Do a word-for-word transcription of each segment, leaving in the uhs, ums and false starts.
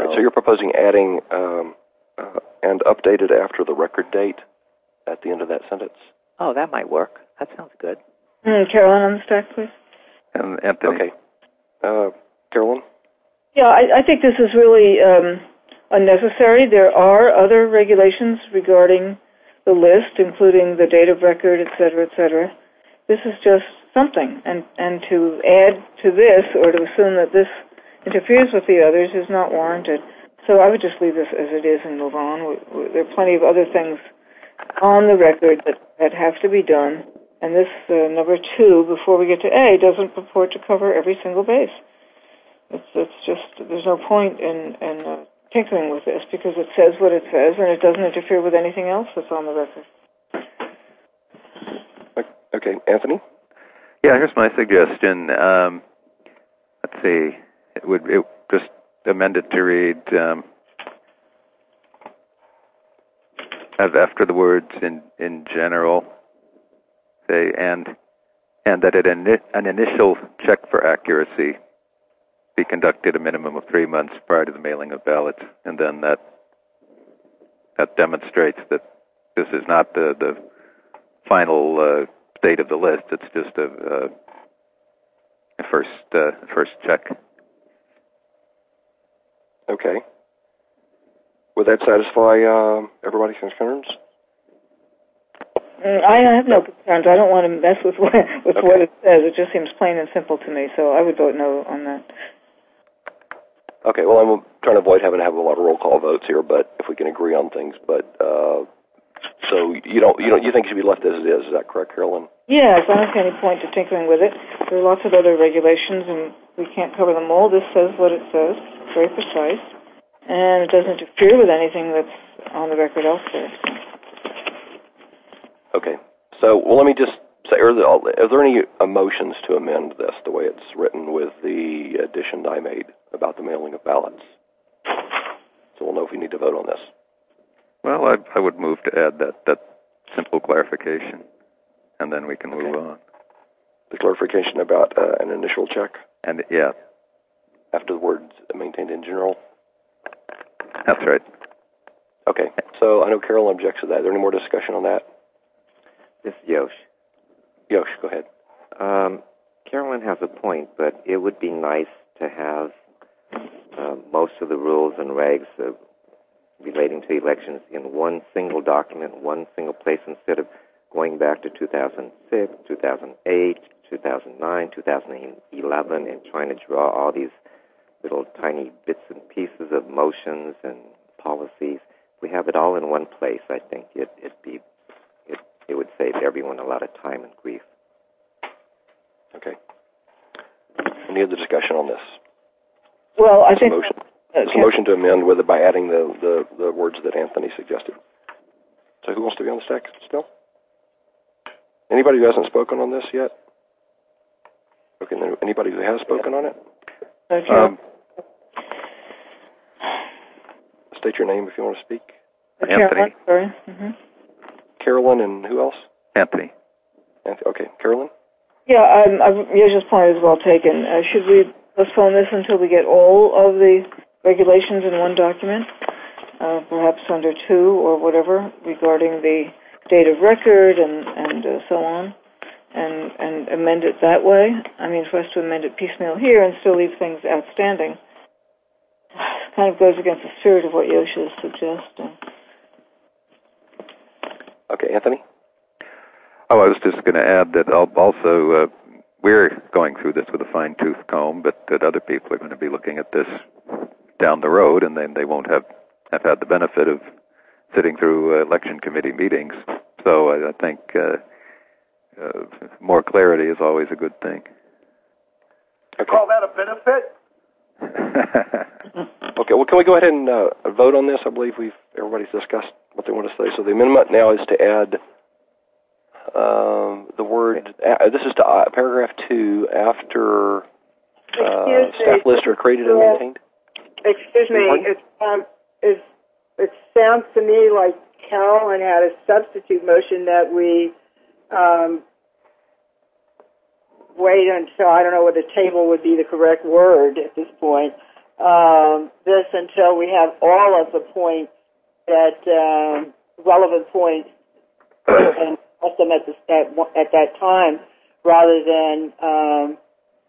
right, so you're proposing adding um, uh, and updated after the record date at the end of that sentence? Oh, that might work. That sounds good. Mm, Carolyn on the stack, please. And Anthony. Okay. Uh, Carolyn? Yeah, I, I think this is really um, unnecessary. There are other regulations regarding the list, including the date of record, et cetera, et cetera. This is just something, and, and to add to this or to assume that this interferes with the others is not warranted. So I would just leave this as it is and move on. We, we, there are plenty of other things on the record that, that have to be done, and this uh, number two, before we get to A, doesn't purport to cover every single base. It's, it's just, there's no point in, in uh, tinkering with this because it says what it says and it doesn't interfere with anything else that's on the record. Okay, Anthony? Yeah, here's my suggestion. Um, let's see. It would it just amend it to read um, after the words in in general, say and and that it an initial check for accuracy be conducted a minimum of three months prior to the mailing of ballots, and then that that demonstrates that this is not the the final uh, state of the list. It's just a, uh, a first uh, first check. Okay. Would that satisfy uh, everybody's concerns? Mm, I have no concerns. I don't want to mess with what, with okay. what it says. It just seems plain and simple to me, so I would vote no on that. Okay, well, I'm trying to avoid having to have a lot of roll call votes here, but if we can agree on things. But uh, so you don't, you don't, you think it should be left as it is? Is that correct, Carolyn? Yes, I don't see any point to tinkering with it. There are lots of other regulations, and we can't cover them all. This says what it says. It's very precise, and it doesn't interfere with anything that's on the record elsewhere. Okay. So, well, let me just say, are there, are there any motions to amend this the way it's written with the addition I made about the mailing of ballots? So we'll know if we need to vote on this. Well, I, I would move to add that, that simple clarification, and then we can move okay. on. The clarification about uh, an initial check? And, yeah. After the words maintained in general? That's right. Okay. So I know Carol objects to that. Is there any more discussion on that? This is Yosh. Yosh, go ahead. Um, Carolyn has a point, but it would be nice to have uh, most of the rules and regs uh, relating to elections in one single document, one single place, instead of going back to two thousand six, two thousand eight, two thousand nine, two thousand eleven, and trying to draw all these little tiny bits and pieces of motions and policies. If we have it all in one place, I think it, it'd be it, it would save everyone a lot of time and grief. Okay. Any other discussion on this? Well, I It's think... a motion. Uh, It's a motion to amend with it by adding the, the, the words that Anthony suggested. So who wants to be on the stack still? Anybody who hasn't spoken on this yet? Okay, then anybody who has spoken on it? Okay. Um, state your name if you want to speak. Anthony. Carolyn, sorry. Mm-hmm. Carolyn and who else? Anthony. Anthony. Okay, Carolyn? Yeah, um, I've, Yosha's point is well taken. Uh, should we postpone this until we get all of the regulations in one document, uh, perhaps under two or whatever, regarding the date of record and, and uh, so on, and, and amend it that way? I mean, for us to amend it piecemeal here and still leave things outstanding kind of goes against the spirit of what Yosha is suggesting. Okay, Anthony? Oh, I was just going to add that also uh, we're going through this with a fine-tooth comb, but that other people are going to be looking at this down the road, and then they won't have, have had the benefit of sitting through uh, election committee meetings. So I, I think uh, uh, more clarity is always a good thing. Okay. Call that a benefit? Okay, well, can we go ahead and uh, vote on this? I believe we've everybody's discussed what they want to say. So the amendment now is to add um, the word, uh, this is to uh, paragraph two, after uh, staff lists are created and maintained. Excuse me, it, um, it, it sounds to me like Carolyn had a substitute motion that we um, wait until, I don't know whether table would be the correct word at this point, um, this until we have all of the points that um, relevant points and put them at, the, at, at that time, rather than um,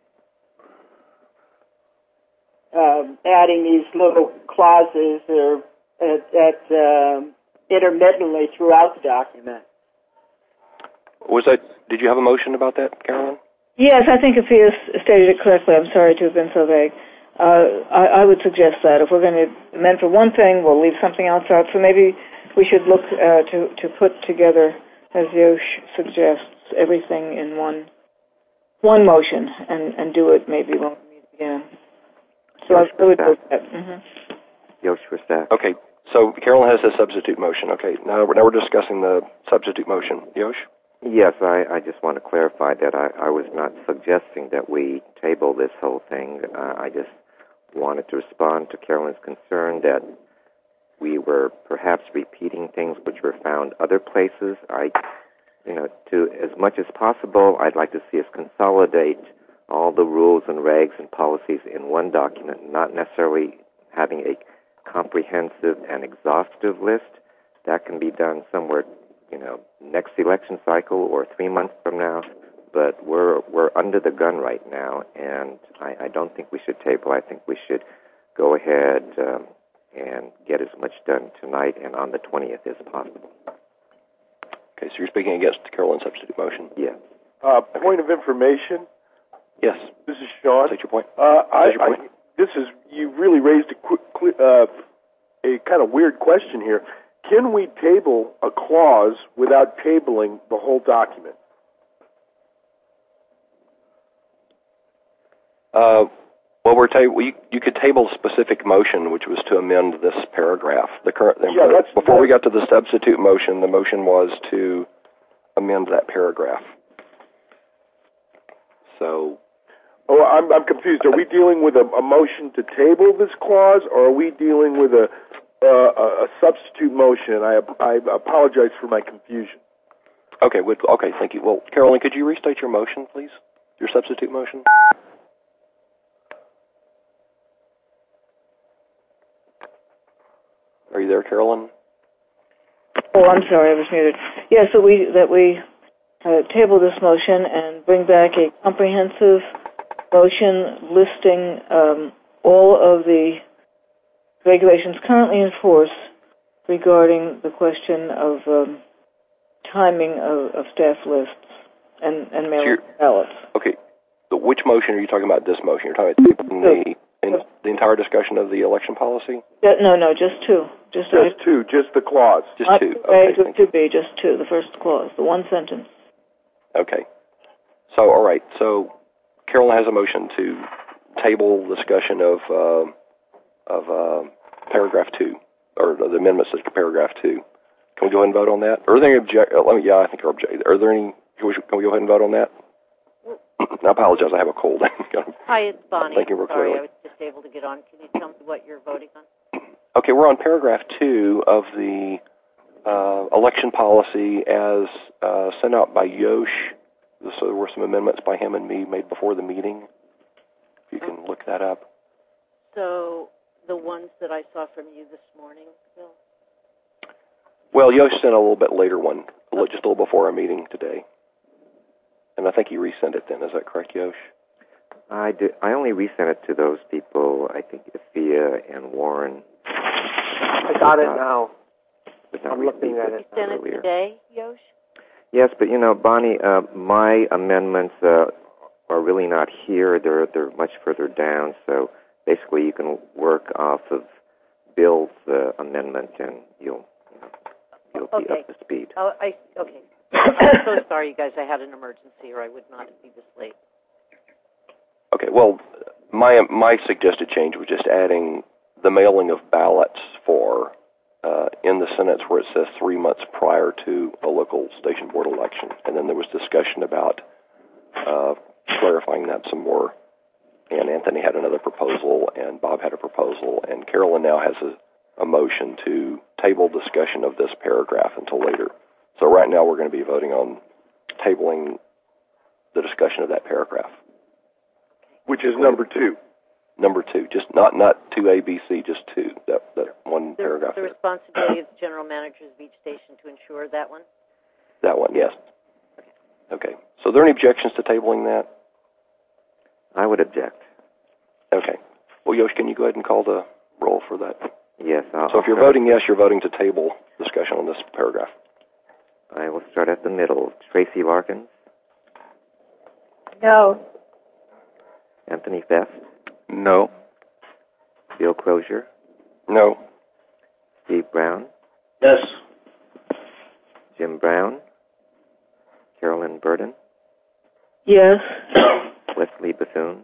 um, adding these little clauses or at, at um, intermittently throughout the document. Was that? Did you have a motion about that, Carolyn? Yes, I think if he has stated it correctly, I'm sorry to have been so vague. Uh, I, I would suggest that if we're going to amend for one thing, we'll leave something else out. So maybe we should look uh, to to put together, as Yosh suggests, everything in one one motion and, and do it maybe when we meet again. So I would do that. Mm-hmm. Yosh for staff. Okay. So Carolyn has a substitute motion. Okay. Now we're, now we're discussing the substitute motion. Yosh? Yes, I, I just want to clarify that I, I was not suggesting that we table this whole thing. Uh, I just wanted to respond to Carolyn's concern that we were perhaps repeating things which were found other places. I, you know, to as much as possible, I'd like to see us consolidate all the rules and regs and policies in one document, not necessarily having a comprehensive and exhaustive list. That can be done somewhere, you know, next election cycle or three months from now. But we're we're under the gun right now, and I, I don't think we should table. I think we should go ahead um, and get as much done tonight and on the twentieth as possible. Okay, so you're speaking against Carolyn's substitute motion? Yes. Uh, point of information. Yes. This is Sean. Is that your point? Uh, I, your point? I, this is you really raised a, quick, uh, a kind of weird question here. Can we table a clause without tabling the whole document? Uh, well, we're ta- we, you could table a specific motion, which was to amend this paragraph. The current Yeah, that's, before that's, we got to the substitute motion, the motion was to amend that paragraph. So, oh, I'm, I'm confused. Are we dealing with a, a motion to table this clause, or are we dealing with a uh, a, a substitute motion? I I apologize for my confusion. okay, with, okay, thank you. Well, Carolyn, could you restate your motion, please? Your substitute motion. Are you there, Carolyn? Oh, I'm sorry, I was muted. Yes, yeah, so we that we uh, table this motion and bring back a comprehensive motion listing um, all of the regulations currently in force regarding the question of um, timing of, of staff lists and, and mailing so ballots. Okay, so which motion are you talking about? This motion? You're talking about the, in, the entire discussion of the election policy? Yeah, no, no, just two. Just, just I, two, just the clause. Just not two. Okay, okay, to be just two. The first clause, the one sentence. Okay. So, all right. So, Carolyn has a motion to table discussion of uh, of uh, paragraph two, or the amendments to paragraph two. Can we go ahead and vote on that? Are there any object? Uh, let me. Yeah, I think are object. Are there any? Can we, can we go ahead and vote on that? I apologize. I have a cold. Hi, it's Bonnie. Thank you, Brooke. Sorry, I was just able to get on. Can you tell me what you're voting on? Okay, we're on paragraph two of the uh, election policy as uh, sent out by Yosh. So there were some amendments by him and me made before the meeting. If you can look that up. So the ones that I saw from you this morning, Bill? Well, Yosh sent a little bit later one, just a little before our meeting today. And I think he resent it then. Is that correct, Yosh? I did. I only resent it to those people. I think Ifia and Warren. I got it now. I'm looking at it. You sent it today, Yosh? Yes, but you know, Bonnie, uh, my amendments uh, are really not here. They're they're much further down. So basically, you can work off of Bill's uh, amendment, and you'll you know, you'll be Okay. up to speed. Oh, I okay. I'm so sorry, you guys. I had an emergency, or I would not be this late. Okay, well, my my suggested change was just adding the mailing of ballots for uh, in the sentence where it says three months prior to a local station board election. And then there was discussion about uh, clarifying that some more. And Anthony had another proposal, and Bob had a proposal, and Carolyn now has a, a motion to table discussion of this paragraph until later. So right now we're going to be voting on tabling the discussion of that paragraph. Which is number two. number two, just not not two A, B, C, just two. That that one The, paragraph. the there. responsibility of the general managers of each station to ensure that one? That one, yes. Okay. So, are there any objections to tabling that? I would object. Okay. Well, Yosh, can you go ahead and call the roll for that? Yes. I'll, So, if you're I'll voting yes, you're voting to table discussion on this paragraph. I will start at the middle. Tracy Larkins, No. Anthony Fest, No. Bill Crozier, No. Steve Brown, Yes. Jim Brown, Carolyn Burden, Yes. Leslie Bethune,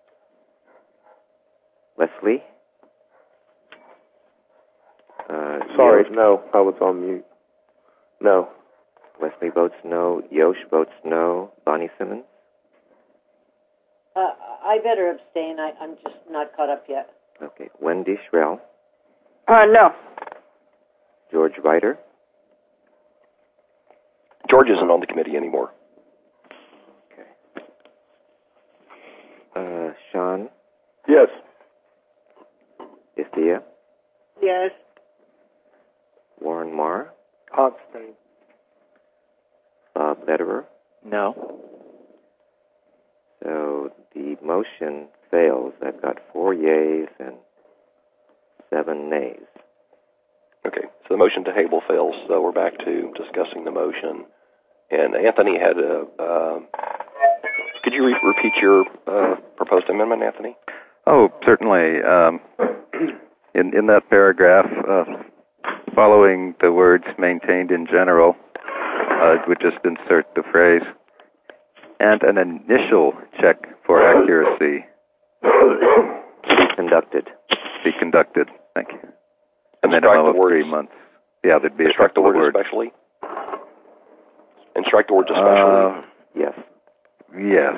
Leslie. Uh, Sorry, Yosh, no, I was on mute. No. Leslie votes no. Yosh votes no. Bonnie Simmons, Uh, I better abstain. I, I'm just not caught up yet. okay. Wendy Schrell, Uh, no. George Ryder, George isn't on the committee anymore. uh, Sean Yes. Ithia, Yes. Warren Marr, Abstain. Bob Lederer. No. So the motion fails. I've got four yays and seven nays. Okay. So, the motion to table fails. So, we're back to discussing the motion. And Anthony had a... Uh, could you re- repeat your uh, proposed amendment, Anthony? Oh, certainly. Um, in in that paragraph, uh, following the words "maintained in general," uh, would just insert the phrase "and an initial check for accuracy Be conducted. be conducted." Thank you. A And strike minimum the of words. three months. Yeah, there'd be a Strike the couple of word words. especially. And strike the words especially. Uh, Yes. yes.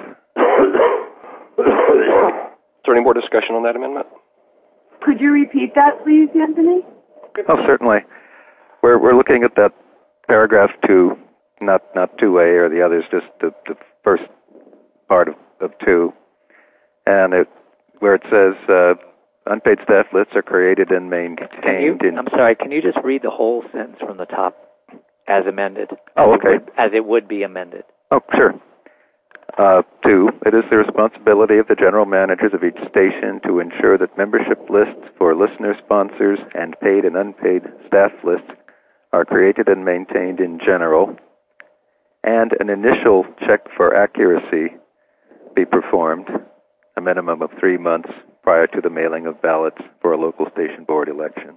Is there any more discussion on that amendment? Could you repeat that, please, Anthony? Oh, certainly. We're we're looking at that paragraph two, not not two A or the others, just the, the first part of, of two, and it where it says uh, unpaid staff lists are created and maintained. Can you, in. I'm sorry, can you just read the whole sentence from the top as amended? Oh, As it okay. would- as it would be amended. Oh, sure. Uh, two, it is the responsibility of the general managers of each station to ensure that membership lists for listener sponsors and paid and unpaid staff lists are created and maintained in general, and an initial check for accuracy be performed a minimum of three months prior to the mailing of ballots for a local station board election.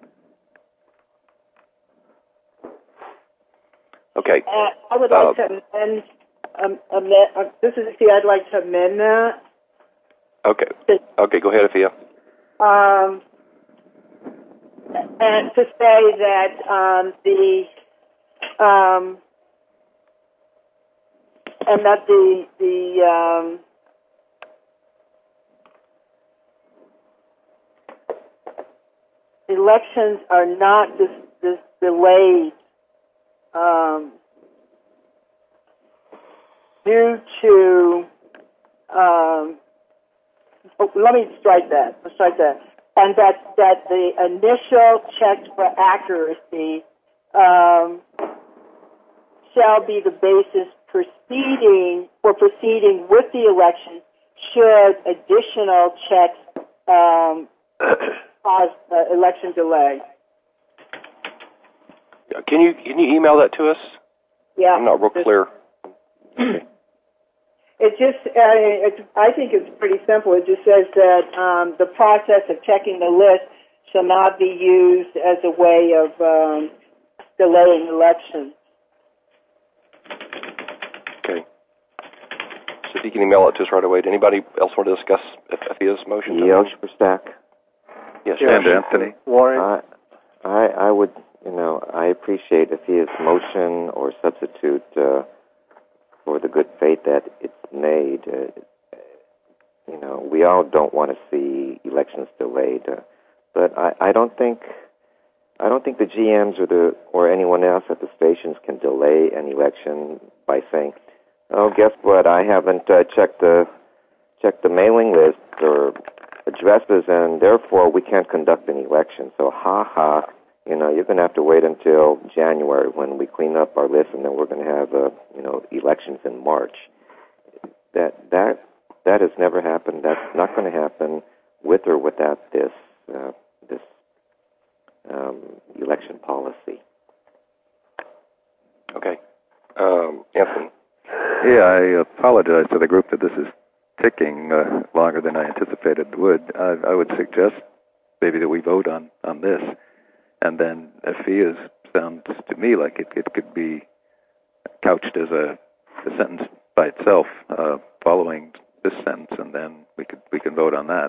Okay. Uh, I would like Uh, to amend, um, amend uh, this is see, I'd like to amend that. Okay. Okay, go ahead, Afia. Um, and to say that um, the um, and that the the um, elections are not dis, dis, delayed um, due to um, oh, let me strike that. Let's strike that. And that, that the initial checks for accuracy um, shall be the basis proceeding for proceeding with the election should additional checks um, cause uh, election delay. Can you can you email that to us? Yeah, I'm not real clear. It just, uh, it's, I think it's pretty simple. It just says that um, the process of checking the list shall not be used as a way of um, delaying elections. Okay. So if you can email it to us right away. Did anybody else want to discuss Afia's motion? Yosh Verstack. Yes, And Yosh. Anthony. Warren. I, I, I would, you know, I appreciate if his motion or substitute uh, for the good faith that it's made. Uh, you know, we all don't want to see elections delayed, uh, but I, I don't think, I don't think the G Ms or the or anyone else at the stations can delay an election by saying, "Oh, guess what? I haven't uh, checked the checked the mailing list," or addresses, and therefore we can't conduct an election. So, ha ha, you know, you're going to have to wait until January when we clean up our list, and then we're going to have, uh, you know, elections in March. That that that has never happened. That's not going to happen with or without this uh, this um, election policy. Okay, um, Anthony. Yeah, I apologize to the group that this is ticking uh, longer than I anticipated it would. I, I would suggest maybe that we vote on, on this, and then AFIA's sounds to me like it, it could be couched as a, a sentence by itself uh, following this sentence, and then we could we can vote on that.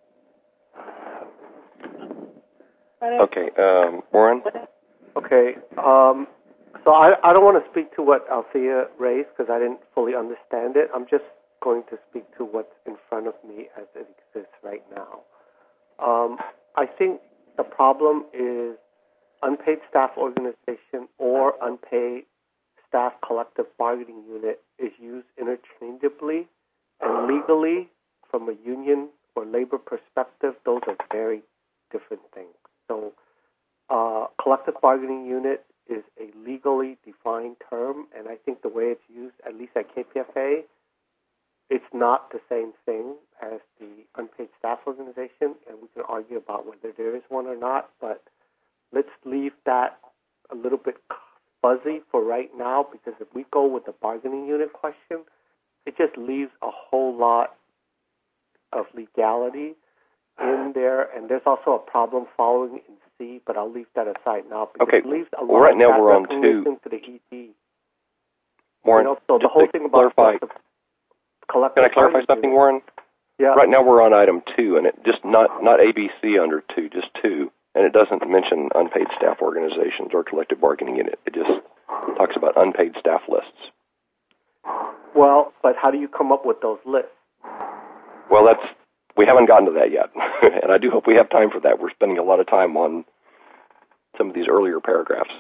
Okay, um, Warren? Okay. Um, so I, I don't want to speak to what Althea raised because I didn't fully understand it. I'm just going to speak to what's in front of me as it exists right now. Um, I think the problem is unpaid staff organization or unpaid staff collective bargaining unit is used interchangeably, and legally, from a union or labor perspective, those are very different things. So uh, collective bargaining unit is a legally defined term, and I think the way it's used, at least at K P F A, it's not the same thing as the unpaid staff organization, and we can argue about whether there is one or not, but let's leave that a little bit fuzzy for right now, because if we go with the bargaining unit question, it just leaves a whole lot of legality in there, and there's also a problem following in C, but I'll leave that aside now because okay. it leaves a lot well, right of now we're on two. to the E D. Warren, you know, so the whole thing about clarify, the can I clarify something, Warren? Yeah. Right now we're on item two, and it just not not A B C under two, just two, and it doesn't mention unpaid staff organizations or collective bargaining unit. It just talks about unpaid staff lists. Well, but how do you come up with those lists? Well, that's we haven't gotten to that yet, and I do hope we have time for that. We're spending a lot of time on some of these earlier paragraphs.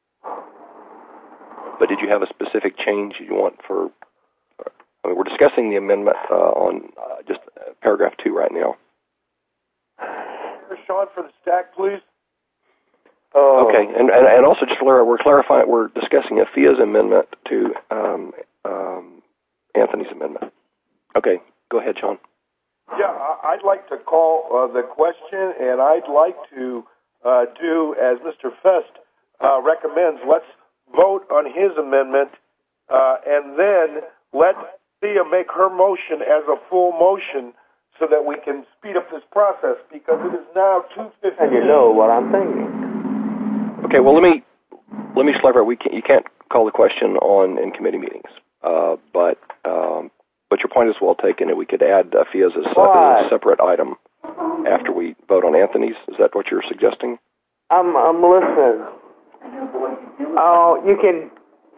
But did you have a specific change you want for? I mean, we're discussing the amendment uh, on uh, just uh, paragraph two right now. Sean, for the stack, please. Oh. Okay, and, and and also just for we're clarifying, we're discussing AFIA's amendment to um, um, Anthony's amendment. Okay, go ahead, Sean. Yeah, I'd like to call uh, the question, and I'd like to uh, do as Mister Fest uh, recommends. Let's vote on his amendment, uh, and then let Thea make her motion as a full motion so that we can speed up this process, because it is now two fifteen. And you know what I'm thinking. Okay, well, let me let me clarify. We can't, you can't call the question on in committee meetings, uh, but um, but your point is well taken, and we could add AFIA as a, as a separate item after we vote on Anthony's. Is that what you're suggesting? I'm I'm listening. Oh, you can.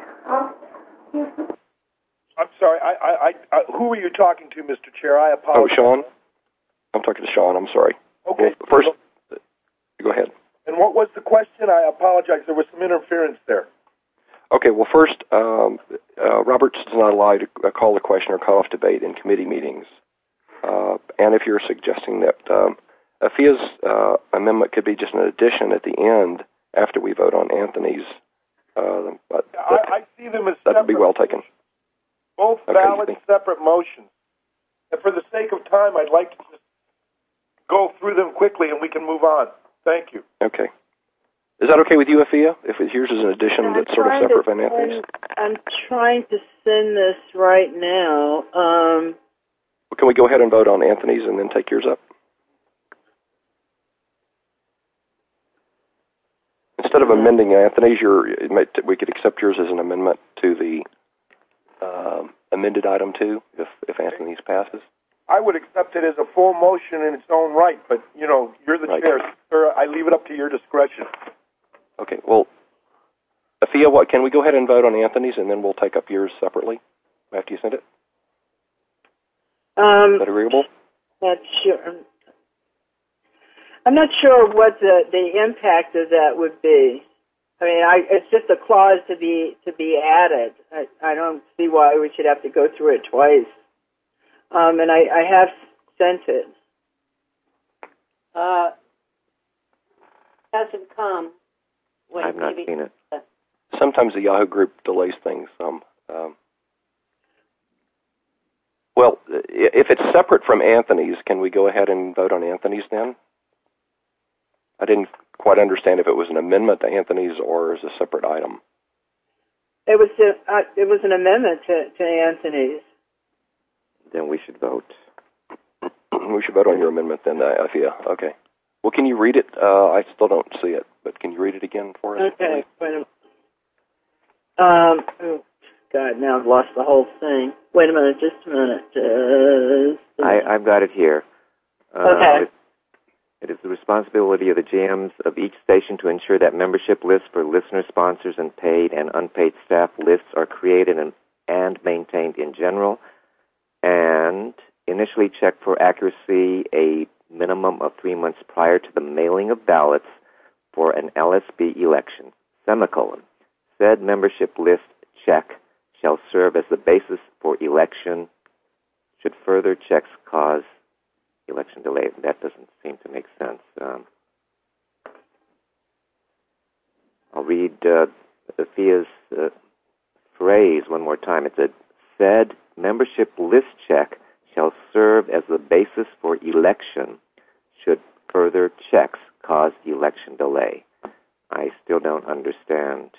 I'm sorry. I, I, I, who are you talking to, Mister Chair? I apologize. Oh, Sean. I'm talking to Sean. I'm sorry. Okay. Well, first, go ahead. And what was the question? I apologize. There was some interference there. Okay. Well, first, um, uh, Roberts does not allow you to call the question or cut off debate in committee meetings. Uh, and if you're suggesting that um, AFIA's uh, amendment could be just an addition at the end after we vote on Anthony's, uh, but that, I, I see them as that would be well motions. taken. Both okay, valid separate motions. And for the sake of time, I'd like to just go through them quickly and we can move on. Thank you. Okay. Is that okay with you, AFIA? If yours is an addition I'm that's sort of separate from Anthony's? I'm trying to send this right now. Um, well, can we go ahead and vote on Anthony's and then take yours up? Instead of amending Anthony's, your, it might, we could accept yours as an amendment to the um, amended item two, if, if Anthony's passes. I would accept it as a full motion in its own right, but, you know, you're the right. chair, sir. I leave it up to your discretion. Okay, well, AFIA, what, can we go ahead and vote on Anthony's, and then we'll take up yours separately after you send it? um, Is that agreeable? Not sure. I'm not sure what the, the impact of that would be. I mean, I, it's just a clause to be to be added. I, I don't see why we should have to go through it twice. Um, and I, I have sent it. Uh, hasn't come. Wait, I've not maybe. seen it. Sometimes the Yahoo group delays things some. Um, well, if it's separate from Anthony's, can we go ahead and vote on Anthony's then? I didn't quite understand if it was an amendment to Anthony's or as a separate item. It was a, uh, it was an amendment to, to Anthony's. Then we should vote. We should vote on your amendment then, uh, Althea. Okay. Well, can you read it? Uh, I still don't see it, but can you read it again for us? Okay. Wait a minute. Um, oh, God, now I've lost the whole thing. Wait a minute, just a minute. Uh, I, I've got it here. Uh, okay. It, it is the responsibility of the J Ms of each station to ensure that membership lists for listener sponsors and paid and unpaid staff lists are created and, and maintained in general, and initially check for accuracy a minimum of three months prior to the mailing of ballots for an L S B election, semicolon. Said membership list check shall serve as the basis for election should further checks cause election delay. That doesn't seem to make sense. Um, I'll read uh, Althea's uh, phrase one more time. It said, said membership list check shall serve as the basis for election should further checks cause election delay. I still don't understand.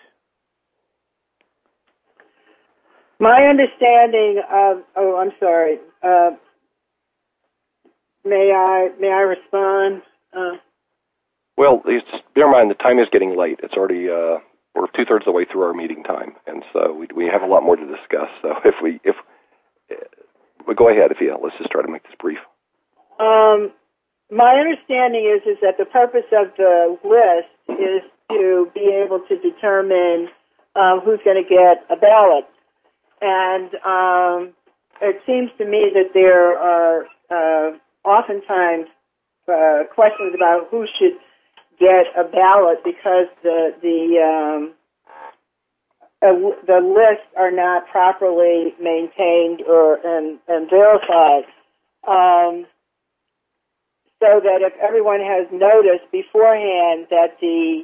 My understanding of, oh, I'm sorry. Uh, may I may I respond? Uh, Well, it's, bear in mind the time is getting late. It's already uh, we're two thirds of the way through our meeting time, and so we we have a lot more to discuss. So if we if uh, well, go ahead, if yeah, let's just try to make this brief. Um, my understanding is is that the purpose of the list is to be able to determine um, who's going to get a ballot, and um, it seems to me that there are uh, oftentimes uh, questions about who should get a ballot because the the um, uh, the lists are not properly maintained or and, and verified. Um, so that if everyone has noticed beforehand that the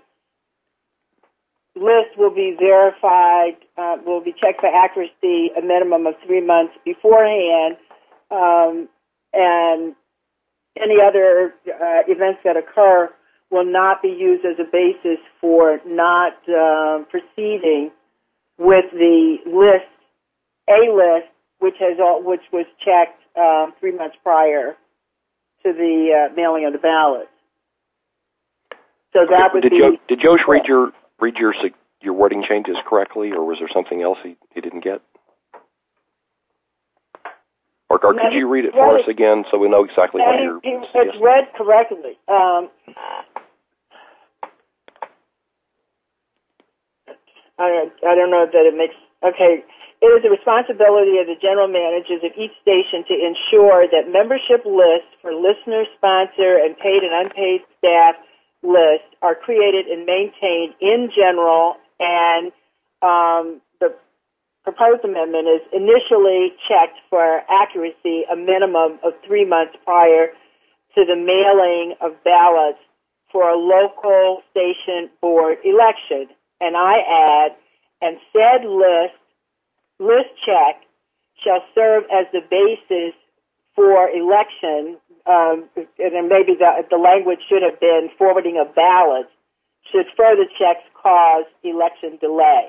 list will be verified, uh, will be checked for accuracy a minimum of three months beforehand, um, and any other uh, events that occur will not be used as a basis for not uh, proceeding with the list, a list, which has all, which was checked uh, three months prior to the uh, mailing of the ballot. So that would did be. Jo- did Josh read your read your your wording changes correctly, or was there something else he, he didn't get? Or, or could you read it for us again so we know exactly what you're It's suggesting? read correctly. Um, I, I don't know that it makes, okay. It is the responsibility of the general managers of each station to ensure that membership lists for listener, sponsor, and paid and unpaid staff lists are created and maintained in general, and um, the proposed amendment is initially checked for accuracy a minimum of three months prior to the mailing of ballots for a local station board election. And I add, and said list, list check shall serve as the basis for election, um, and then maybe the, the language should have been forwarding of ballots, should further checks cause election delay.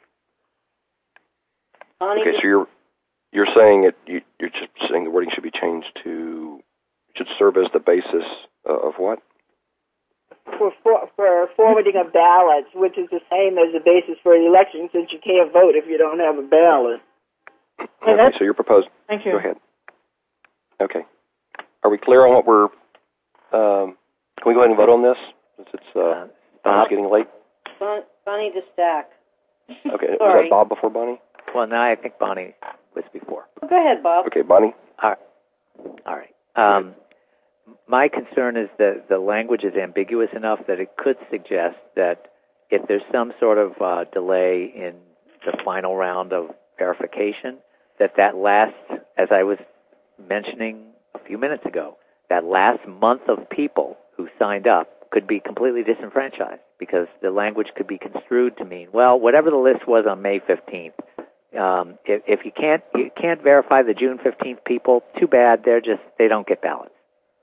Okay, so you're you're saying it. You, you're just saying the wording should be changed to should serve as the basis uh, of what? For, for for forwarding of ballots, which is the same as the basis for the election, since you can't vote if you don't have a ballot. Okay, so you're proposing. Thank you. Go ahead. Okay. Are we clear on what we're? Um, can we go ahead and vote on this since it's uh, Bob? getting late? Bon- Bonnie to stack. Okay, was Sorry. that Bob before Bonnie? Well, no, I think Bonnie was before. Well, go ahead, Bob. Okay, Bonnie. All right. All right. Um, my concern is that the language is ambiguous enough that it could suggest that if there's some sort of uh, delay in the final round of verification, that that last, as I was mentioning a few minutes ago, that last month of people who signed up could be completely disenfranchised because the language could be construed to mean, well, whatever the list was on May fifteenth, um, if, if you can't you can't verify the June fifteenth people, too bad. They're just they don't get ballots.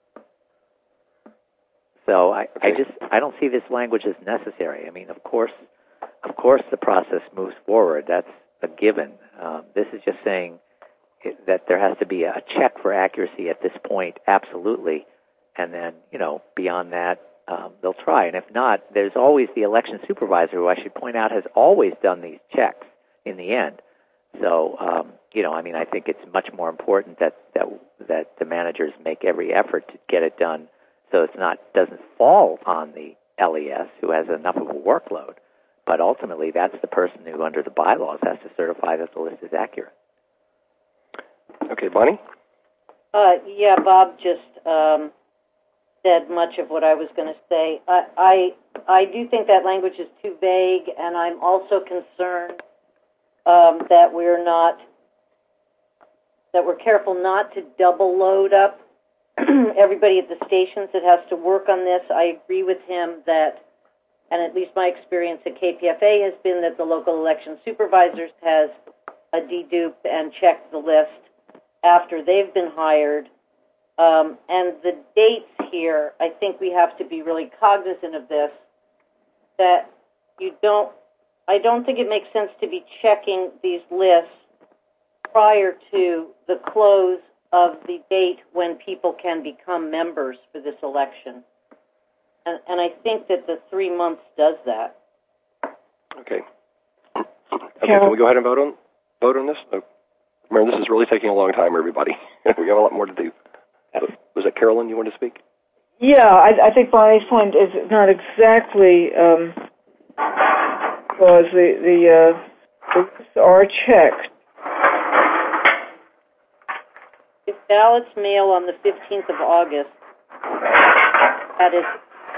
So I, I just I don't see this language as necessary. I mean, of course, of course, the process moves forward. That's a given. Um, this is just saying that there has to be a check for accuracy at this point, absolutely, and then you know beyond that um, they'll try. And if not, there's always the election supervisor, who I should point out has always done these checks in the end. So um, you know, I mean, I think it's much more important that that that the managers make every effort to get it done, so it's not doesn't fall on the L E S, who has enough of a workload. But ultimately, that's the person who, under the bylaws, has to certify that the list is accurate. Okay, Bonnie? Uh, yeah, Bob just um, said much of what I was going to say. I, I I do think that language is too vague, and I'm also concerned um, that we're not that we're careful not to double load up everybody at the stations that has to work on this. I agree with him that, and at least my experience at K P F A has been that the local election supervisors has a dedupe and checked the list after they've been hired. Um, and the dates here, I think we have to be really cognizant of this, that you don't, I don't think it makes sense to be checking these lists prior to the close of the date when people can become members for this election. And, and I think that the three months does that. Okay. Okay, can we go ahead and vote on vote on this? Oh. Remember, this is really taking a long time, everybody. We have a lot more to do. Was that Carolyn you wanted to speak? Yeah, I, I think Bonnie's point is not exactly um, because the the, uh, the lists are checked. If ballots mail on the fifteenth of August, that is...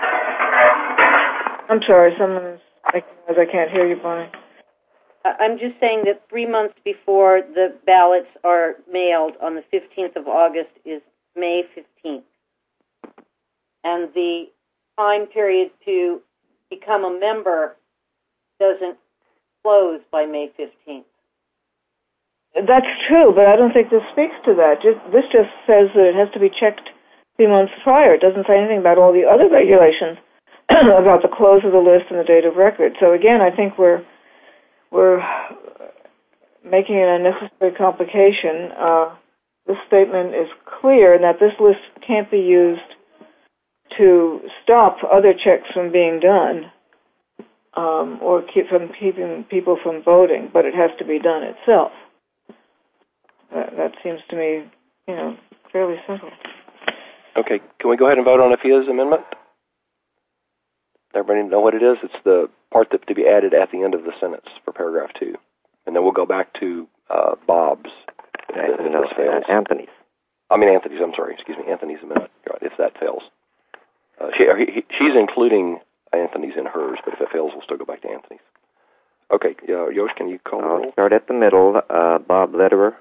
I'm sorry, someone is... I, I can't hear you, Bonnie. I'm just saying that three months before the ballots are mailed on the fifteenth of August is May fifteenth. And the time period to become a member doesn't close by May fifteenth. That's true, but I don't think this speaks to that. Just, this just says that it has to be checked three months prior. It doesn't say anything about all the other regulations about the close of the list and the date of record. So again, I think we're We're making an unnecessary complication. Uh, this statement is clear in that this list can't be used to stop other checks from being done um, or keep from keeping people from voting, but it has to be done itself. That, that seems to me, you know, fairly simple. Okay, can we go ahead and vote on Afia's amendment? Everybody know what it is? It's the part that to be added at the end of the sentence for paragraph two. And then we'll go back to uh, Bob's. If, if no, this fails. uh, Anthony's. I mean, Anthony's, I'm sorry, excuse me, Anthony's amendment, if that fails. Uh, she, he, she's including Anthony's in hers, but if it fails, we'll still go back to Anthony's. Okay, uh, Yosh, can you call the roll? I'll start at the middle. Uh, Bob Lederer.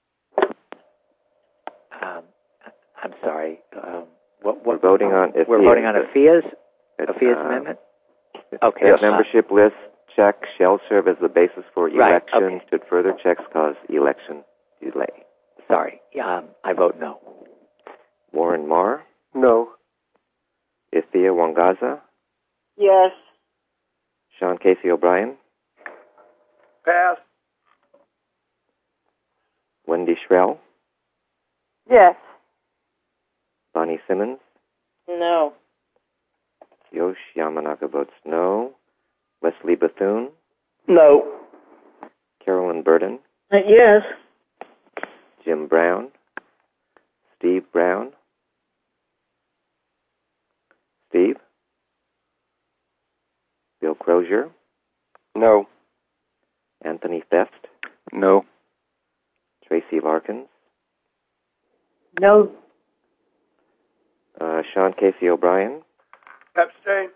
Um, I'm sorry. Um, what, We're what, voting on Afia's. We're voting on Afia's? Afia's uh, amendment? Okay. Yes. Membership list check shall serve as the basis for Right, election. okay. Should further checks cause election delay. Sorry. Um, I vote no. Warren Marr. No. Ifia Wangaza. Yes. Sean Casey O'Brien. Pass. Wendy Shrell. Yes. Bonnie Simmons. No. Yosh Yamanaka votes no. Leslie Bethune. No. Carolyn Burden. Uh, yes. Jim Brown. Steve Brown. Steve. Bill Crozier. No. Anthony Theft. No. Tracy Larkins. No. Uh, Sean Casey O'Brien. Abstain.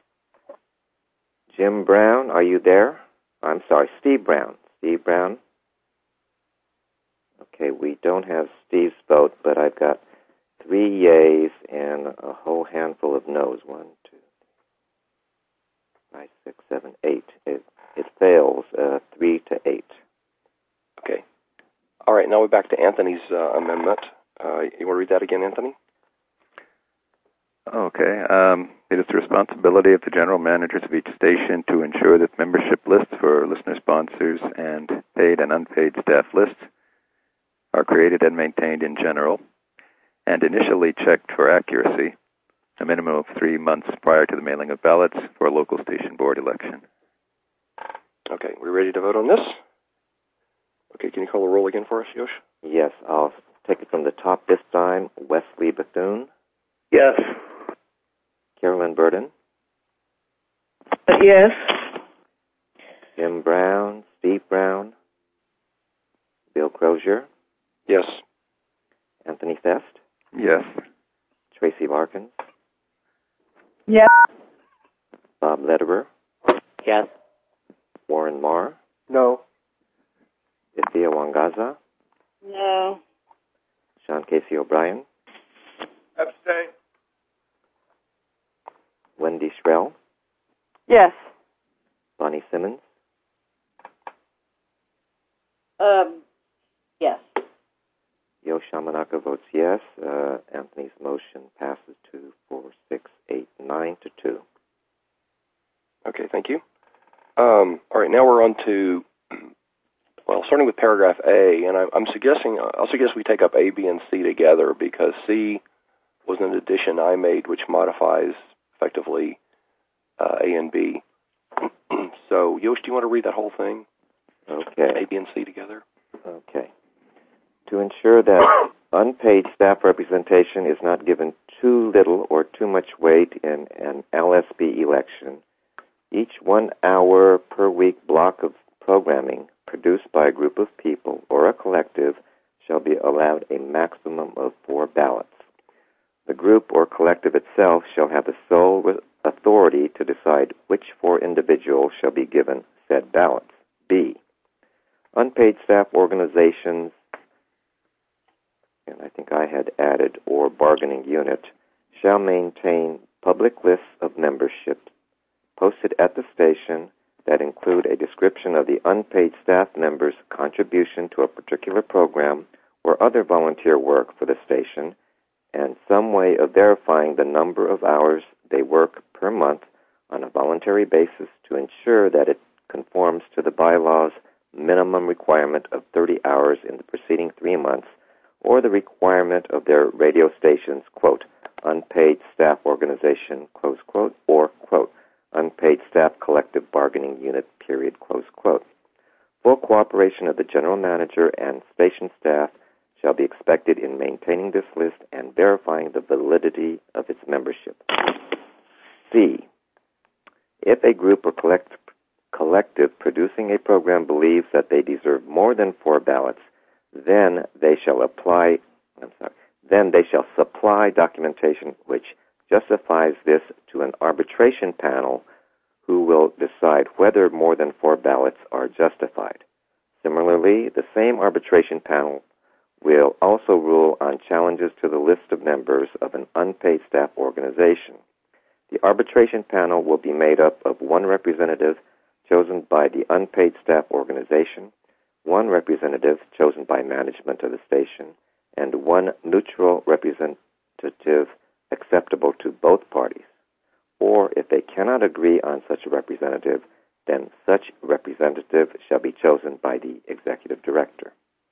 Jim Brown, are you there? I'm sorry, Steve Brown. Steve Brown. Okay, we don't have Steve's vote, but I've got three yays and a whole handful of no's. One, two, five, six, seven, eight. It, it fails uh, three to eight. Okay. All right, now we're back to Anthony's uh, amendment. Uh, you want to read that again, Anthony? Okay. Um, it is the responsibility of the general managers of each station to ensure that membership lists for listener sponsors and paid and unpaid staff lists are created and maintained in general and initially checked for accuracy a minimum of three months prior to the mailing of ballots for a local station board election. Okay, we're ready to vote on this? Okay, can you call the roll again for us, Yosh? Yes, I'll take it from the top this time. Wesley Bethune. Yes. Carolyn Burden. Yes. Jim Brown. Steve Brown. Bill Crozier. Yes. Anthony Fest. Yes. Tracy Larkins. Yes. Bob Lederer. Yes. Warren Marr. No. Ithia Wangaza. No. Sean Casey O'Brien. Abstain. Wendy Shrell. Yes. Bonnie Simmons. Um, yes. Yo Shamanaka votes yes. Uh, Anthony's motion passes to four, six, eight, nine to two. Okay, thank you. Um, all right, now we're on to, well, starting with paragraph A, and I'm, I'm suggesting, I'll suggest we take up A, B, and C together because C was an addition I made which modifies effectively uh, A and B. So, Yosh, do you want to read that whole thing? Okay. A, B, and C together? Okay. To ensure that unpaid staff representation is not given too little or too much weight in an L S B election, each one hour per week block of programming produced by a group of people or a collective shall be allowed a maximum of four ballots. The group or collective itself shall have the sole authority to decide which four individuals shall be given said ballots. B. Unpaid staff organizations, and I think I had added, or bargaining unit, shall maintain public lists of membership posted at the station that include a description of the unpaid staff members' contribution to a particular program or other volunteer work for the station, and some way of verifying the number of hours they work per month on a voluntary basis to ensure that it conforms to the bylaws' minimum requirement of thirty hours in the preceding three months, or the requirement of their radio station's, quote, unpaid staff organization, close quote, or, quote, unpaid staff collective bargaining unit, period, close quote. Full cooperation of the general manager and station staff shall be expected in maintaining this list and verifying the validity of its membership. C. If a group or collect, collective producing a program believes that they deserve more than four ballots, then they shall apply, I'm sorry, then they shall supply documentation which justifies this to an arbitration panel who will decide whether more than four ballots are justified. Similarly, the same arbitration panel will also rule on challenges to the list of members of an unpaid staff organization. The arbitration panel will be made up of one representative chosen by the unpaid staff organization, one representative chosen by management of the station, and one neutral representative acceptable to both parties. Or if they cannot agree on such a representative, then such representative shall be chosen by the executive director.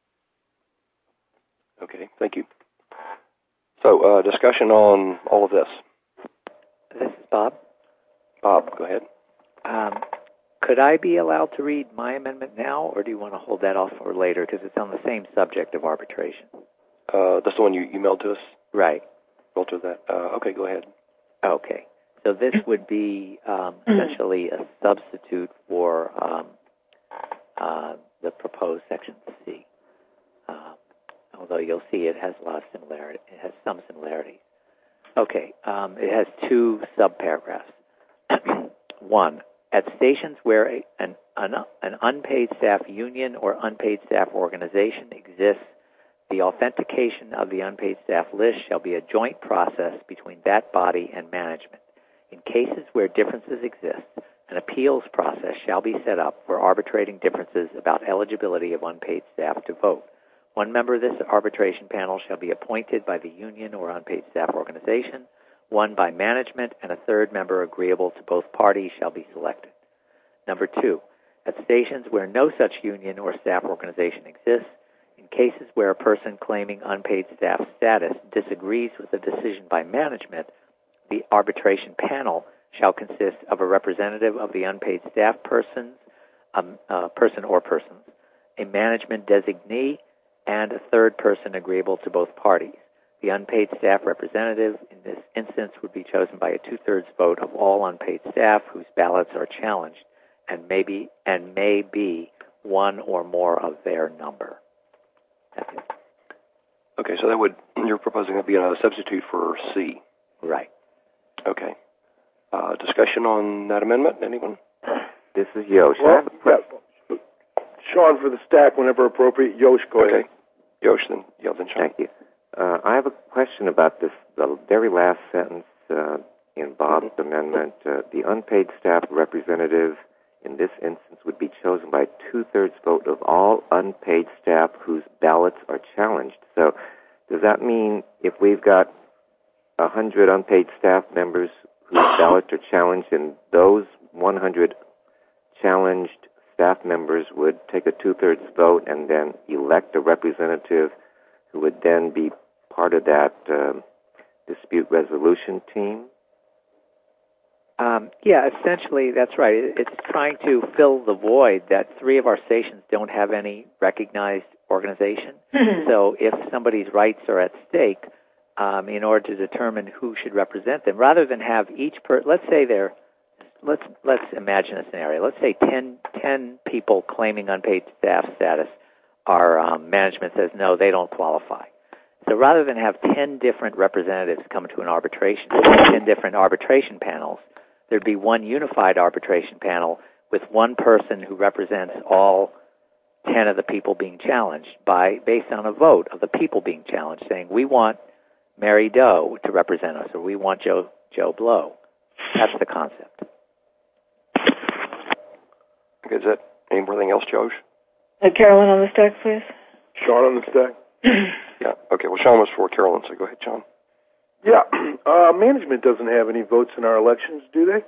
Okay, thank you. So, uh, discussion on all of this. This is Bob. Bob, go ahead. Um, could I be allowed to read my amendment now, or do you want to hold that off for later because it's on the same subject of arbitration? Uh, that's the one you emailed to us? Right. Filter that. Uh, okay, go ahead. Okay. So this would be um, essentially a substitute for um, uh, the proposed Section C. Uh, although you'll see it has a lot of similarity. It has some similarities. Okay. Um, it has two subparagraphs. One, at stations where a, an, an, an unpaid staff union or unpaid staff organization exists, The authentication of the unpaid staff list shall be a joint process between that body and management. In cases where differences exist, an appeals process shall be set up for arbitrating differences about eligibility of unpaid staff to vote. One member of this arbitration panel shall be appointed by the union or unpaid staff organization, one by management, and a third member agreeable to both parties shall be selected. Number two, at stations where no such union or staff organization exists, in cases where a person claiming unpaid staff status disagrees with a decision by management, the arbitration panel shall consist of a representative of the unpaid staff persons, um, uh, person or persons, a management designee, and a third person agreeable to both parties. The unpaid staff representative in this instance would be chosen by a two-thirds vote of all unpaid staff whose ballots are challenged and may be, and may be one or more of their number. That's it. Okay, so that would, you're proposing that be a substitute for C. Right. Okay. Uh, discussion on that amendment? Anyone? This is Yosh. Well, yeah. Sean for the stack whenever appropriate. Yosh, go okay. ahead. Yosh, then, yeah, then Sean. Thank you. Uh, I have a question about this, the very last sentence uh, in Bob's mm-hmm. amendment. Uh, the unpaid staff representative in this instance would be chosen by a two-thirds vote of all unpaid staff whose ballots are challenged. So does that mean if we've got one hundred unpaid staff members whose ballots are challenged, and those one hundred challenged staff members would take a two-thirds vote and then elect a representative who would then be part of that um, dispute resolution team? Um, yeah, essentially, that's right. It's trying to fill the void that three of our stations don't have any recognized organization. So if somebody's rights are at stake, um, in order to determine who should represent them, rather than have each per, let's say they're, let's let's imagine a scenario. Let's say ten, ten people claiming unpaid staff status, our um, management says no, they don't qualify. So rather than have ten different representatives come to an arbitration, ten different arbitration panels, there'd be one unified arbitration panel with one person who represents all ten of the people being challenged by based on a vote of the people being challenged, saying we want Mary Doe to represent us, or we want Joe Joe Blow. That's the concept. Okay, is that anything else, Josh? Uh, Carolyn on the stack, please. Sean on the stack. Yeah. Okay. Well, Sean was for Carolyn, so go ahead, Sean. Yeah. Uh, management doesn't have any votes in our elections, do they?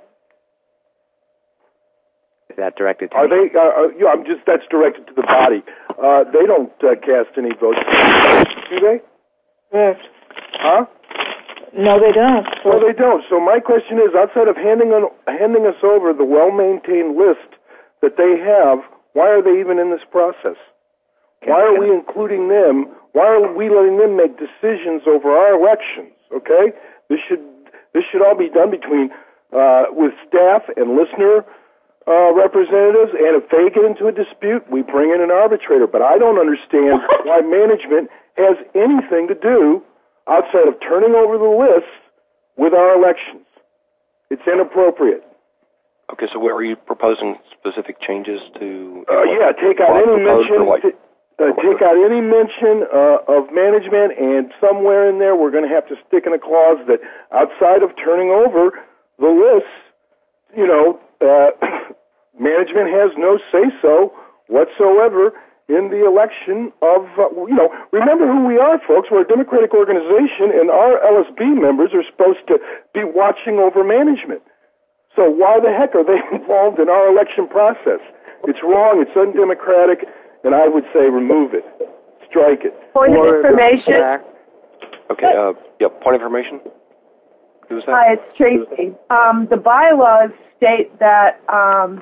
Is that directed to Are me? they? Uh, yeah, I'm just. That's directed to the body. Uh, they don't uh, cast any votes, do they? Correct. Huh? No, they don't. Well, they don't. So my question is, outside of handing on, handing us over the well-maintained list that they have, why are they even in this process? Why are we including them? Why are we letting them make decisions over our elections? Okay, this should this should all be done between uh, with staff and listener uh, representatives. And if they get into a dispute, we bring in an arbitrator. But I don't understand why management has anything to do outside of turning over the list with our elections. It's inappropriate. Okay, so what, are you proposing specific changes to? Uh, yeah, take out any mention. Like, uh, take out any mention uh, of management, and somewhere in there we're going to have to stick in a clause that outside of turning over the list, you know, uh, management has no say-so whatsoever in the election of, uh, you know, remember who we are, folks. We're a democratic organization, and our L S B members are supposed to be watching over management. So why the heck are they involved in our election process? It's wrong, it's undemocratic, and I would say remove it. Strike it. Point of information. Okay, uh, yeah, point of information. Who's that? Hi, it's Tracy. Um, the bylaws state that, um,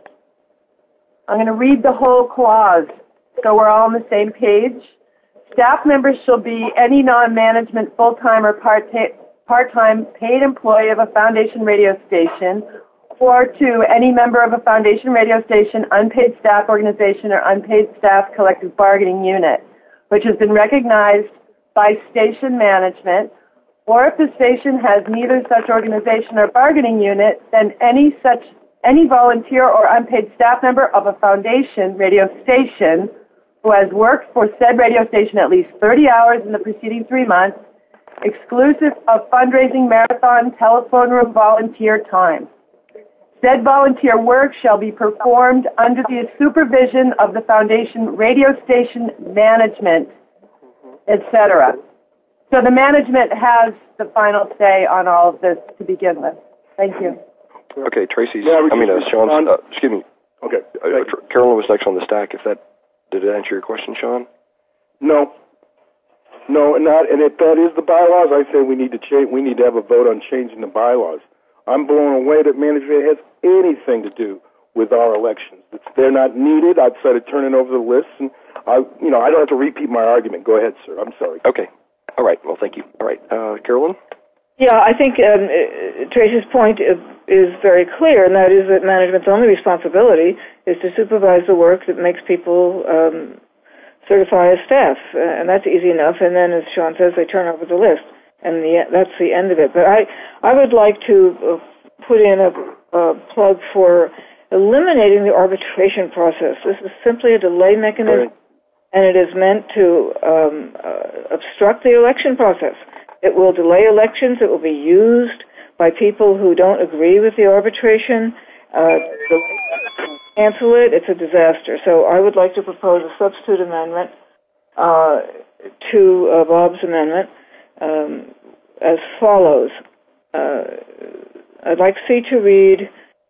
I'm going to read the whole clause so we're all on the same page. Staff members shall be any non-management full-time or part-ta- part-time paid employee of a Foundation radio station, or two, any member of a Foundation radio station, unpaid staff organization, or unpaid staff collective bargaining unit, which has been recognized by station management, or if the station has neither such organization or bargaining unit, then any such any volunteer or unpaid staff member of a Foundation radio station who has worked for said radio station at least thirty hours in the preceding three months, exclusive of fundraising marathon telephone room volunteer time. Said volunteer work shall be performed under the supervision of the Foundation radio station management, et cetera. So the management has the final say on all of this to begin with. Thank you. Okay, Tracy's, Yeah, we I mean, uh, just- Sean's, Sean- uh, excuse me, Okay. uh, Tr- Carolyn was next on the stack. If that, did it answer your question, Sean? No. No, and that, and if that is the bylaws, I say we need to change. We need to have a vote on changing the bylaws. I'm blown away that management has anything to do with our elections. It's, they're not needed. I've tried to turn it over the list, and I, you know, I don't have to repeat my argument. Go ahead, sir. I'm sorry. Okay. All right. Well, thank you. All right. Uh, Carolyn? Yeah, I think um, uh, Tracy's point is, is very clear, and that is that management's only responsibility is to supervise the work that makes people um, certify as staff, uh, and that's easy enough. And then, as Sean says, they turn over the list, and the, that's the end of it. But I, I would like to uh, put in a, a plug for eliminating the arbitration process. This is simply a delay mechanism, and it is meant to um, uh, obstruct the election process. It will delay elections. It will be used by people who don't agree with the arbitration. Uh, cancel it. It's a disaster. So I would like to propose a substitute amendment uh, to uh, Bob's amendment um, as follows. Uh, I'd like C to read,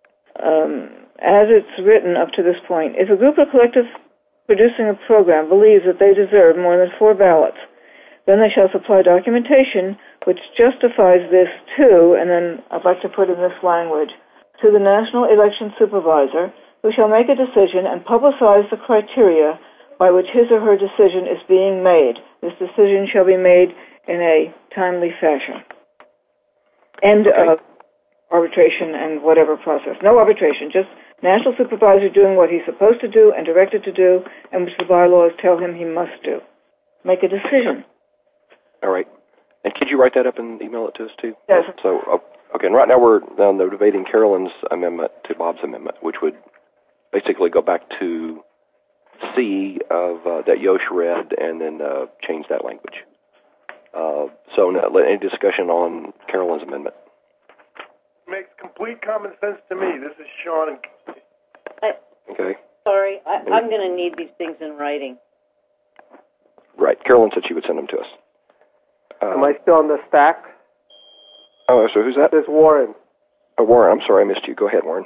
um, as it's written up to this point, if a group or collective producing a program believes that they deserve more than four ballots, then they shall supply documentation which justifies this to, and then I'd like to put in this language, to the National Election Supervisor, who shall make a decision and publicize the criteria by which his or her decision is being made. This decision shall be made in a timely fashion. End Okay. of arbitration and whatever process. No arbitration, just National Supervisor doing what he's supposed to do and directed to do, and which the bylaws tell him he must do. Make a decision. All right. And could you write that up and email it to us, too? Yes. So, uh, okay, and right now we're now debating Carolyn's amendment to Bob's amendment, which would basically go back to C of uh, that Yosh read and then uh, change that language. Uh, so now, any discussion on Carolyn's amendment? Makes complete common sense to me. This is Sean. I, Okay. sorry, I, I'm going to need these things in writing. Right. Carolyn said she would send them to us. Uh, Am I still on the stack? Oh, so who's that? This is Warren. Oh, Warren. I'm sorry, I missed you. Go ahead, Warren.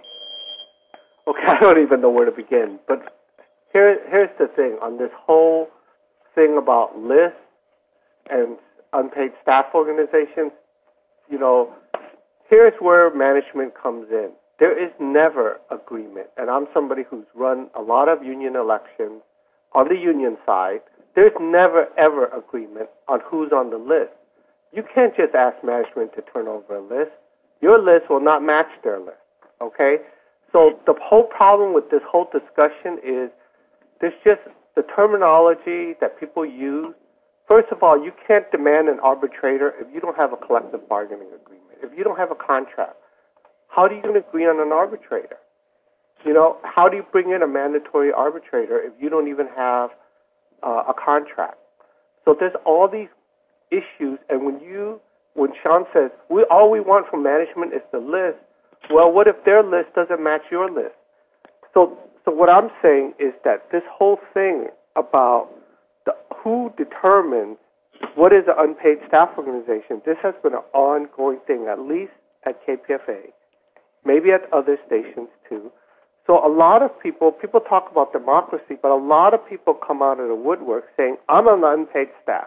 Okay, I don't even know where to begin. But here, here's the thing on this whole thing about lists and unpaid staff organizations. You know, here's where management comes in. There is never agreement, and I'm somebody who's run a lot of union elections on the union side. There's never, ever agreement on who's on the list. You can't just ask management to turn over a list. Your list will not match their list, okay? So the whole problem with this whole discussion is there's just the terminology that people use. First of all, you can't demand an arbitrator if you don't have a collective bargaining agreement, if you don't have a contract. How do you agree on an arbitrator? You know, how do you bring in a mandatory arbitrator if you don't even have uh, a contract? So there's all these issues, and when you, when Sean says, we all we want from management is the list, well, what if their list doesn't match your list? So, so what I'm saying is that this whole thing about the, who determines what is an unpaid staff organization, this has been an ongoing thing, at least at K P F A, maybe at other stations too. So a lot of people, people talk about democracy, but a lot of people come out of the woodwork saying, I'm an unpaid staff.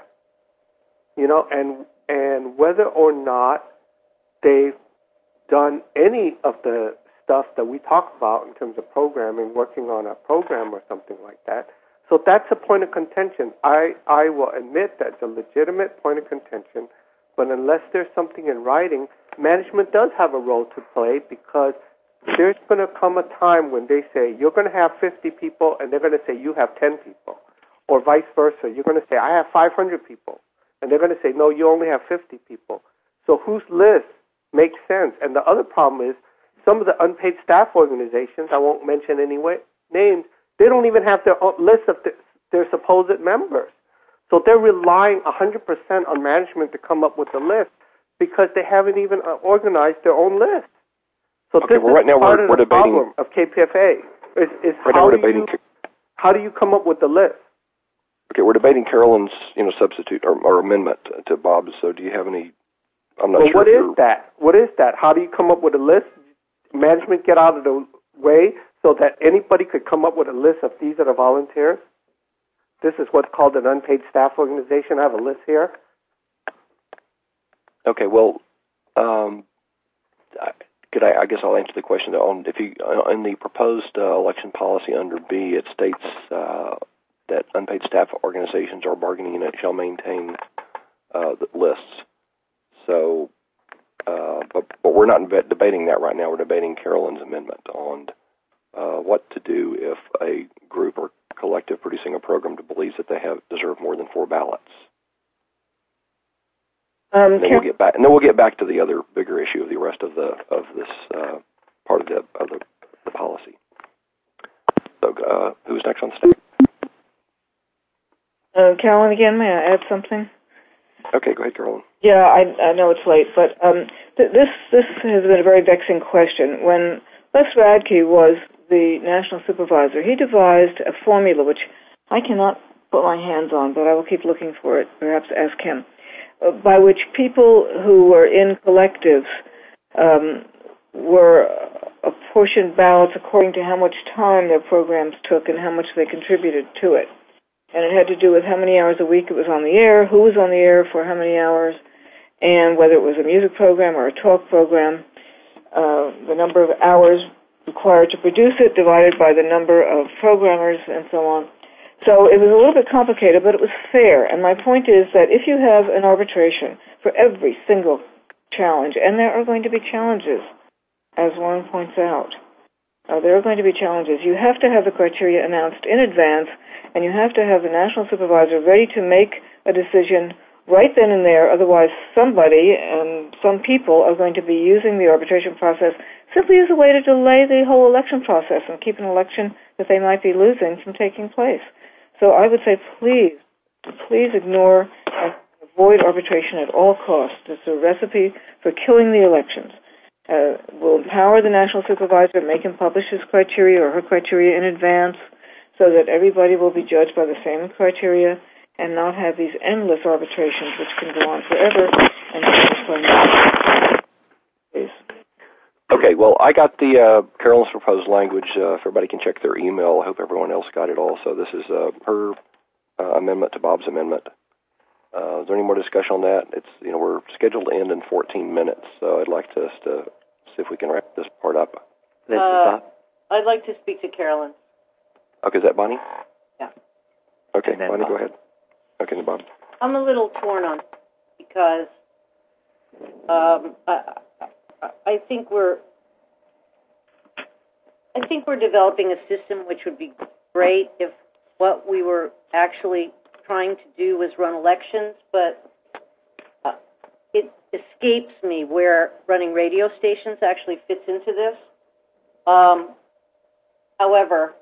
You know, and and whether or not they've done any of the stuff that we talk about in terms of programming, working on a program or something like that. So that's a point of contention. I, I will admit that's a legitimate point of contention, but unless there's something in writing, management does have a role to play, because there's going to come a time when they say, you're going to have fifty people, and they're going to say, you have ten people. Or vice versa. You're going to say, I have five hundred people. And they're going to say, no, you only have fifty people. So whose list makes sense? And the other problem is some of the unpaid staff organizations, I won't mention any way, names, they don't even have their own list of the, their supposed members. So they're relying one hundred percent on management to come up with the list because they haven't even uh, organized their own list. So okay, this well, right is now part we're, of we're the debating, problem of K P F A. Is, is right how, now we're do debating, you, how do you come up with the list? Okay, we're debating Carolyn's, you know, substitute or, or amendment to Bob's. So, do you have any? I'm not well, sure. what is that? What is that? How do you come up with a list? Management get out of the way so that anybody could come up with a list of these are the volunteers. This is what's called an unpaid staff organization. I have a list here. Okay, well, um, could I? I guess I'll answer the question on if you in the proposed uh, election policy under B, it states uh, that unpaid staff organizations or bargaining unit shall maintain uh, the lists. So, uh, but, but we're not debating that right now. We're debating Carolyn's amendment on uh, what to do if a group or collective producing a program believes that they have deserve more than four ballots. Um, and then we'll get back, and then we'll get back to the other bigger issue of the rest of the of this uh, part of the of the, the policy. So, uh, who's next on the stage? Uh, Carolyn, again, may I add something? Okay, go ahead, Carolyn. Yeah, I, I know it's late, but um, th- this this has been a very vexing question. When Les Radke was the national supervisor, he devised a formula which I cannot put my hands on, but I will keep looking for it, perhaps ask him, uh, by which people who were in collectives um, were apportioned ballots according to how much time their programs took and how much they contributed to it. And it had to do with how many hours a week it was on the air, who was on the air for how many hours, and whether it was a music program or a talk program, uh, the number of hours required to produce it divided by the number of programmers and so on. So it was a little bit complicated, but it was fair. And my point is that if you have an arbitration for every single challenge, and there are going to be challenges, as Warren points out, uh, there are going to be challenges, you have to have the criteria announced in advance, and you have to have the national supervisor ready to make a decision right then and there. Otherwise, somebody and some people are going to be using the arbitration process simply as a way to delay the whole election process and keep an election that they might be losing from taking place. So I would say, please, please ignore and avoid arbitration at all costs. It's a recipe for killing the elections. Uh, we'll empower the national supervisor, make him publish his criteria or her criteria in advance, so that everybody will be judged by the same criteria and not have these endless arbitrations which can go on forever. And please. Okay, well, I got the uh, Carolyn's proposed language. Uh, if everybody can check their email, I hope everyone else got it also. This is uh, her uh, amendment to Bob's amendment. Uh, is there any more discussion on that? It's you know we're scheduled to end in fourteen minutes, so I'd like to, us to see if we can wrap this part up. This is Uh, Bob. I'd like to speak to Carolyn. Okay, is that Bonnie? Yeah. Okay, And then Bonnie, Bob. go ahead. Okay, then Bob. I'm a little torn on this because um, I, I, I think we're I think we're developing a system which would be great if what we were actually trying to do was run elections, but uh, it escapes me where running radio stations actually fits into this. Um, however,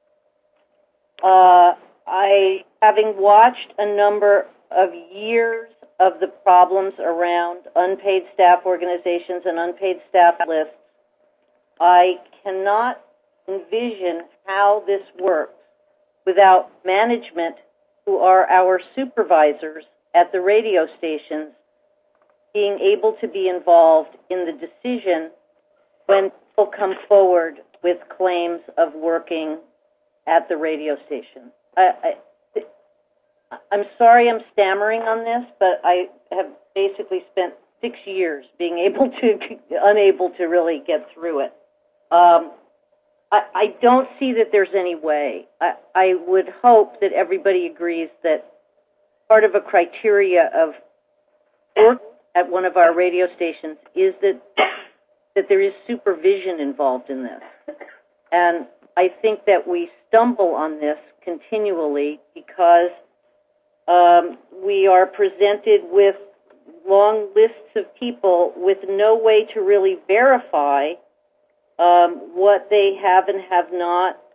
uh, I, having watched a number of years of the problems around unpaid staff organizations and unpaid staff lists, I cannot envision how this works without management, who are our supervisors at the radio stations, being able to be involved in the decision when people come forward with claims of working at the radio station. I, I, I'm sorry I'm stammering on this, but I have basically spent six years being able to, unable to really get through it. Um, I, I don't see that there's any way. I, I would hope that everybody agrees that part of a criteria of work at one of our radio stations is that that there is supervision involved in this. And I think that we stumble on this continually because um, we are presented with long lists of people with no way to really verify um, what they have and have not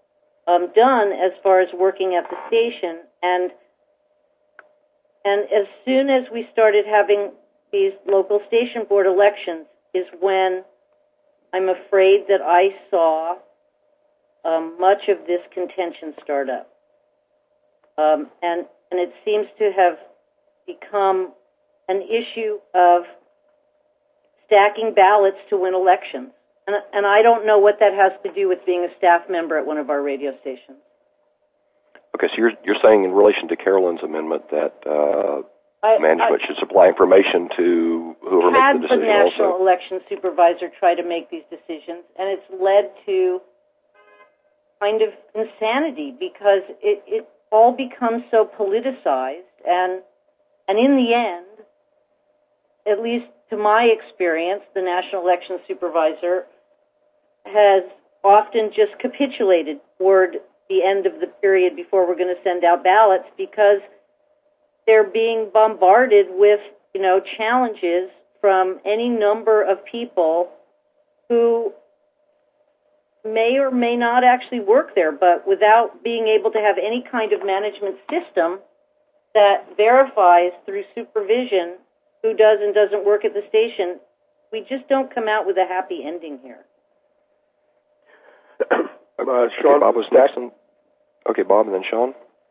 um, done as far as working at the station. And and as soon as we started having these local station board elections is when I'm afraid that I saw um, much of this contention start up. Um, and, and it seems to have become an issue of stacking ballots to win elections. And, and I don't know what that has to do with being a staff member at one of our radio stations. Okay, so you're you're saying in relation to Carolyn's amendment that uh, I, management I, should supply information to whoever makes the decision. Had the national also. election supervisor try to make these decisions, and it's led to kind of insanity because it, it all becomes so politicized, and and in the end, at least to my experience, the national election supervisor has often just capitulated toward the end of the period before we're going to send out ballots because they're being bombarded with, you know, challenges from any number of people who may or may not actually work there, but without being able to have any kind of management system that verifies through supervision who does and doesn't work at the station, we just don't come out with a happy ending here. Uh, Sean, okay, Bob was next. And, okay, Bob, and then Sean.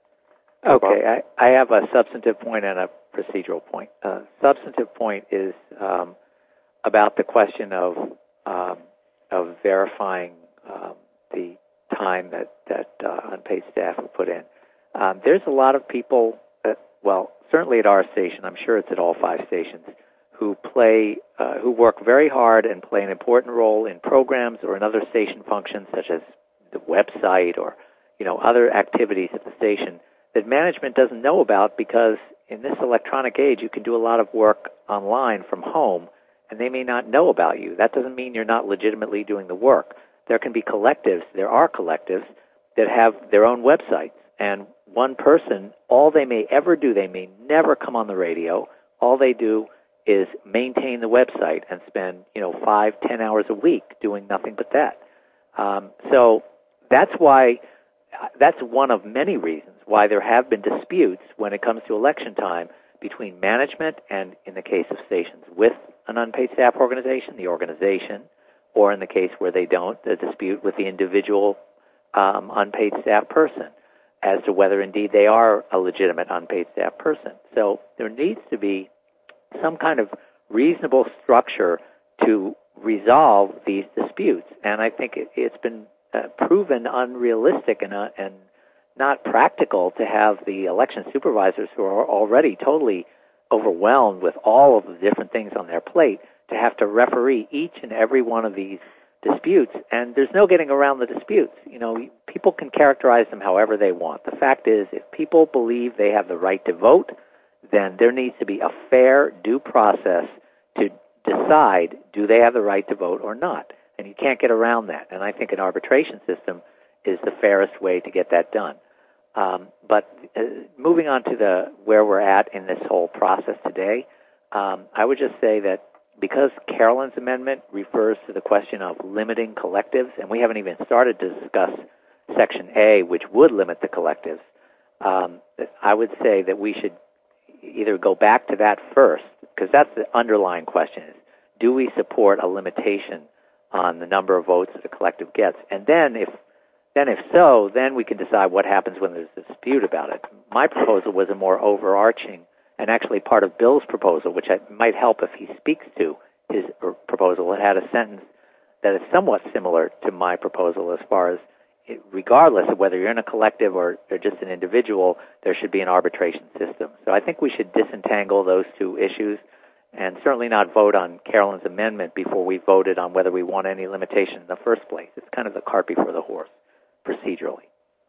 Okay, I, I have a substantive point and a procedural point. Uh, substantive point is um, about the question of um, of verifying um, the time that that uh, unpaid staff will put in. Um, there's a lot of people, that, well, certainly at our station, I'm sure it's at all five stations, who play, uh, who work very hard and play an important role in programs or in other station functions, such as the website or, you know, other activities at the station that management doesn't know about because in this electronic age, you can do a lot of work online from home, and they may not know about you. That doesn't mean you're not legitimately doing the work. There can be collectives, there are collectives that have their own websites, and one person, all they may ever do, they may never come on the radio, all they do is maintain the website and spend, you know, five, ten hours a week doing nothing but that. Um, so that's why, that's one of many reasons why there have been disputes when it comes to election time between management and, in the case of stations, with an unpaid staff organization, the organization, or in the case where they don't, the dispute with the individual um, unpaid staff person as to whether indeed they are a legitimate unpaid staff person. So there needs to be some kind of reasonable structure to resolve these disputes. And I think it, it's been uh, proven unrealistic and, uh, and not practical to have the election supervisors who are already totally overwhelmed with all of the different things on their plate to have to referee each and every one of these disputes. And there's no getting around the disputes. You know, people can characterize them however they want. The fact is, if people believe they have the right to vote, then there needs to be a fair due process to decide, do they have the right to vote or not? And you can't get around that. And I think an arbitration system is the fairest way to get that done. Um, but uh, moving on to the where we're at in this whole process today, um, I would just say that because Carolyn's amendment refers to the question of limiting collectives, and we haven't even started to discuss Section A, which would limit the collectives, um, I would say that we should either go back to that first, because that's the underlying question, is do we support a limitation on the number of votes that a collective gets? And then if then if so, then we can decide what happens when there's a dispute about it. My proposal was a more overarching and actually part of Bill's proposal, which I, might help if he speaks to his proposal. It had a sentence that is somewhat similar to my proposal as far as, it, regardless of whether you're in a collective or, or just an individual, there should be an arbitration system. So I think we should disentangle those two issues and certainly not vote on Carolyn's amendment before we voted on whether we want any limitation in the first place. It's kind of the cart before the horse, procedurally.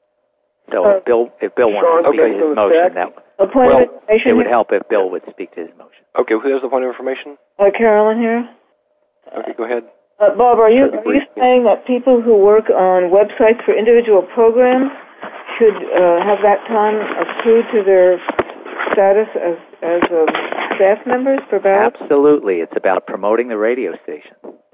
So uh, if Bill, if Bill wants to speak okay, to his motion, that a point well, of information it would here. help if Bill would speak to his motion. Okay, who has the point of information? Uh, Carolyn here. Okay, go ahead. Uh, Bob, are you are you saying that people who work on websites for individual programs should uh, have that time accrued to their status as as um, staff members for ballots? Absolutely, it's about promoting the radio station.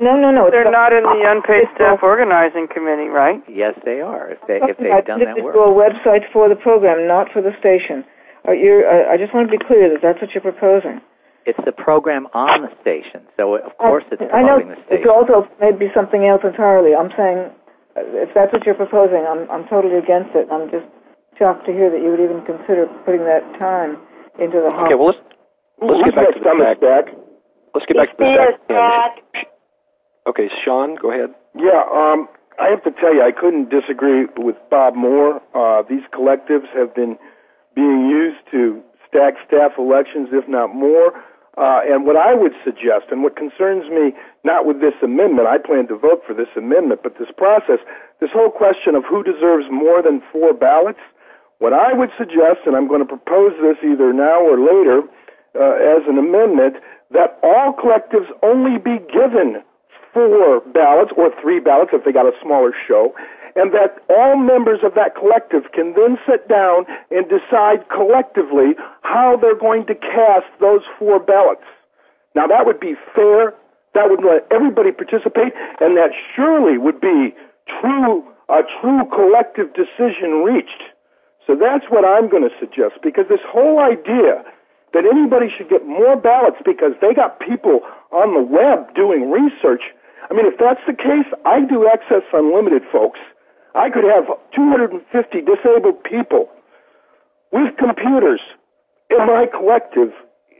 No, no, no. They're not in the unpaid it's staff all, organizing committee, right? Yes, they are. If they if they've done that work. Individual websites for the program, not for the station. Are you? Uh, I just want to be clear that that's what you're proposing. It's the program on the station, so of course it's I know promoting the station. it's also maybe something else entirely. I'm saying, uh, if that's what you're proposing, I'm I'm totally against it. I'm just shocked to hear that you would even consider putting that time into the. Okay, well let's let's get back to the stack. Let's get back to the stack. Okay, Sean, go ahead. Yeah, um, I have to tell you, I couldn't disagree with Bob more. Uh, these collectives have been being used to stack staff elections, if not more. Uh, and what I would suggest, and what concerns me, not with this amendment, I plan to vote for this amendment, but this process, this whole question of who deserves more than four ballots, what I would suggest, and I'm going to propose this either now or later uh, as an amendment, that all collectives only be given four ballots or three ballots if they got a smaller show, and that all members of that collective can then sit down and decide collectively how they're going to cast those four ballots. Now, that would be fair. That would let everybody participate, and that surely would be true a true collective decision reached. So that's what I'm going to suggest, because this whole idea that anybody should get more ballots because they got people on the web doing research, I mean, if that's the case, I do Access Unlimited, folks. I could have two hundred fifty disabled people with computers in my collective.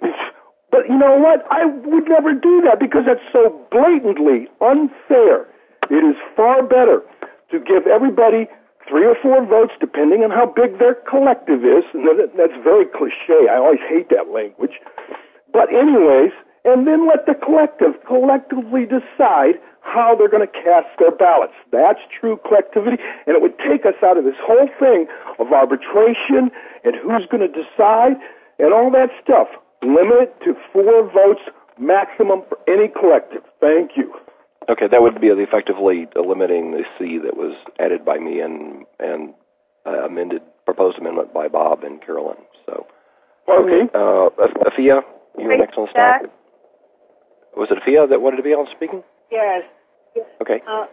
But you know what? I would never do that because that's so blatantly unfair. It is far better to give everybody three or four votes, depending on how big their collective is. And that's very cliche. I always hate that language. But anyways, and then let the collective collectively decide how they're going to cast their ballots. That's true collectivity, and it would take us out of this whole thing of arbitration and who's going to decide and all that stuff. Limit it to four votes maximum for any collective. Thank you. Okay, that would be effectively eliminating the C that was added by me and and uh, amended proposed amendment by Bob and Carolyn. So, okay, uh, Afia, you're next on the stack. Was it Afia that wanted to be on speaking? Yes. Okay. Uh,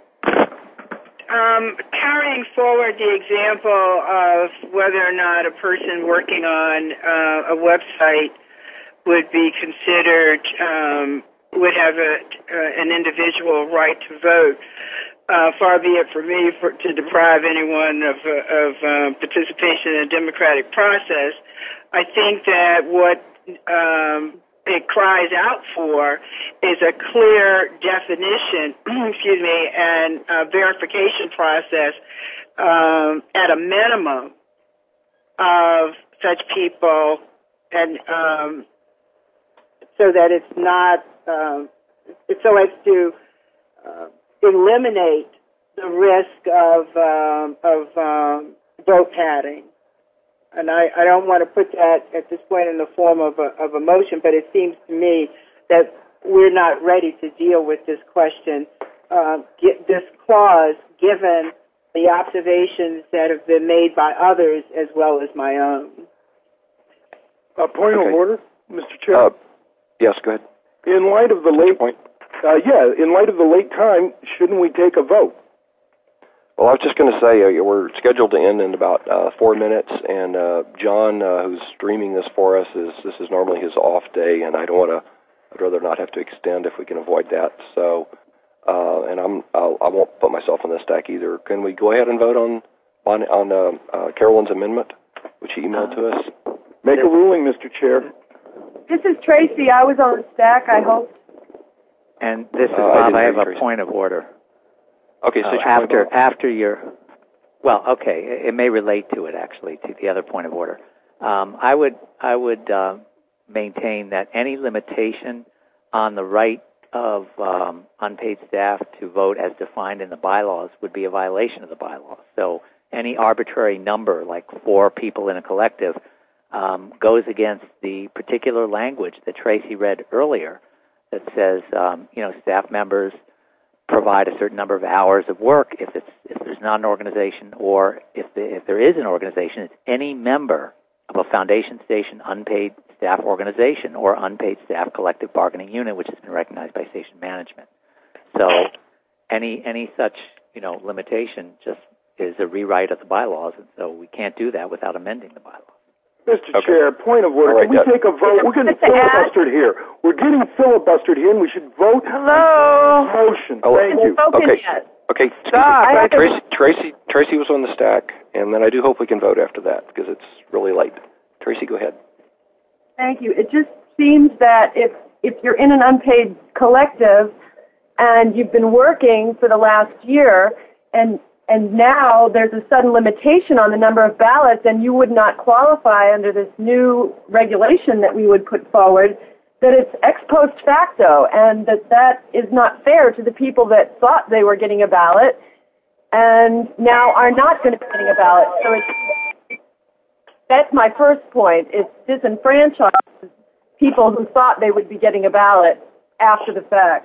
um, carrying forward the example of whether or not a person working on uh, a website would be considered, um, would have a, uh, an individual right to vote, uh, far be it for me for, to deprive anyone of, uh, of um, participation in a democratic process. I think that what um, it cries out for is a clear definition, excuse me, and a verification process um, at a minimum of such people, and um, so that it's not, um, so as to uh, eliminate the risk of um, of um, vote padding. And I, I don't want to put that at this point in the form of a, of a motion, but it seems to me that we're not ready to deal with this question, uh, get this clause, given the observations that have been made by others as well as my own. A point okay. of order, Mister Chair. Uh, yes, go ahead. In light of the late point, uh, yeah, in light of the late time, shouldn't we take a vote? Well, I was just going to say uh, we're scheduled to end in about uh, four minutes, and uh, John, uh, who's streaming this for us, is this is normally his off day, and I don't want to. I'd rather not have to extend if we can avoid that. So, uh, and I'm I'll, I won't put myself on the stack either. Can we go ahead and vote on on on uh, uh, Carolyn's amendment, which he emailed to us? Make a ruling, Mister Chair. This is Tracy. I was on the stack, I hope. And this is Uh, Bob. I, I have a Tracy. point of order. Okay, so uh, after after your, well, okay, it, it may relate to it actually, to the other point of order. Um, I would I would uh, maintain that any limitation on the right of um, unpaid staff to vote as defined in the bylaws would be a violation of the bylaws. So any arbitrary number, like four people in a collective, um, goes against the particular language that Tracy read earlier that says, um, you know, staff members provide a certain number of hours of work if it's if there's not an organization, or if the, if there is an organization, it's any member of a foundation station unpaid staff organization or unpaid staff collective bargaining unit, which has been recognized by station management. so any any such you know limitation just is a rewrite of the bylaws, and so we can't do that without amending the bylaws. Mister Okay. Chair, point of order. All right, Can we yeah. take a vote? We're getting filibustered here. We're getting filibustered here, and we should vote. Hello. Motion. Oh, Thank you. Spoken Okay. yet. Okay, excuse Stop. me. I have to- Tracy, Tracy, Tracy was on the stack, and then I do hope we can vote after that because it's really late. Tracy, go ahead. Thank you. It just seems that if if you're in an unpaid collective and you've been working for the last year and and now there's a sudden limitation on the number of ballots and you would not qualify under this new regulation that we would put forward, that it's ex post facto and that that is not fair to the people that thought they were getting a ballot and now are not going to be getting a ballot. So it's, that's my first point. It's disenfranchised people who thought they would be getting a ballot after the fact.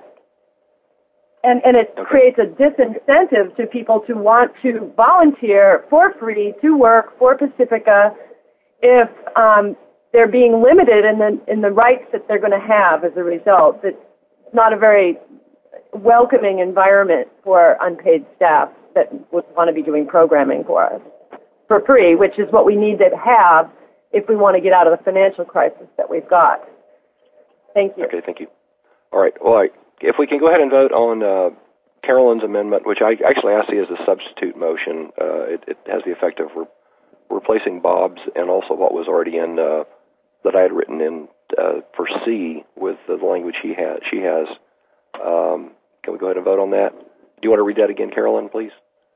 And, and it Okay. creates a disincentive to people to want to volunteer for free to work for Pacifica if um, they're being limited in the, in the rights that they're going to have as a result. It's not a very welcoming environment for unpaid staff that would want to be doing programming for us for free, which is what we need to have if we want to get out of the financial crisis that we've got. Thank you. Okay, thank you. All right. Well, all right. If we can go ahead and vote on uh, Carolyn's amendment, which I actually I see as a substitute motion, uh, it, it has the effect of re- replacing Bob's and also what was already in uh, that I had written in uh, for C with the language he has. She has. Um, can we go ahead and vote on that? Do you want to read that again, Carolyn, please?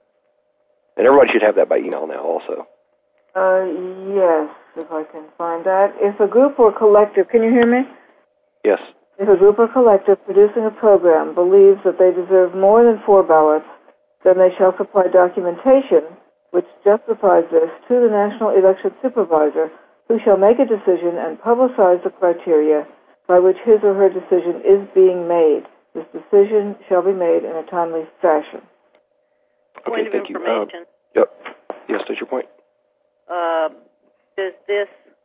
And everybody should have that by email now, also. Uh, yes, if I can find that. If a group or collective, can you hear me? Yes. If a group or collective producing a program believes that they deserve more than four ballots, then they shall supply documentation which justifies this to the National Election Supervisor, who shall make a decision and publicize the criteria by which his or her decision is being made. This decision shall be made in a timely fashion. Point Okay, of thank you. information. Uh, yep. Yes, that's your point. Uh, does this,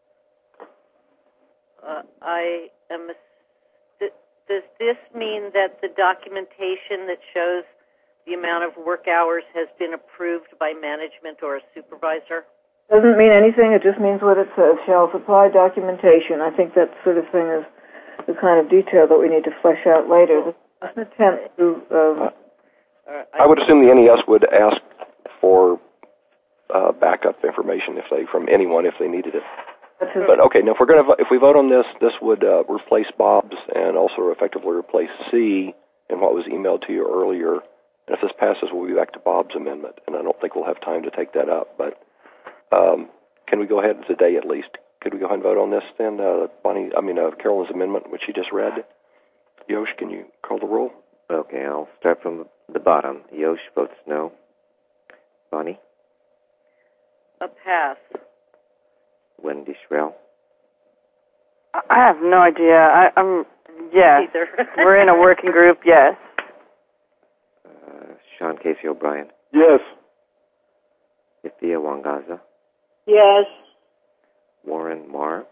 uh, I am, th- does this mean that the documentation that shows the amount of work hours has been approved by management or a supervisor? Doesn't mean anything, it just means what it says. Shall supply documentation. I think that sort of thing is the kind of detail that we need to flesh out later. This is an attempt to... Um, Uh, I would assume the N E S would ask for uh, backup information if they from anyone if they needed it. But okay, now if we're going to if we vote on this, this would uh, replace Bob's and also effectively replace C in what was emailed to you earlier. And if this passes, we'll be back to Bob's amendment, and I don't think we'll have time to take that up. But um, can we go ahead today at least? Could we go ahead and vote on this then, uh, Bonnie? I mean, uh, Carolyn's amendment, which she just read. Yosh, can you call the roll? Okay, I'll start from the bottom. Yosh votes no. Bonnie? A pass. Wendy Shrell? I have no idea. I, I'm, yes. Either. We're in a working group, yes. Uh, Sean Casey O'Brien? Yes. Ithia Wangaza? Yes. Warren Marr?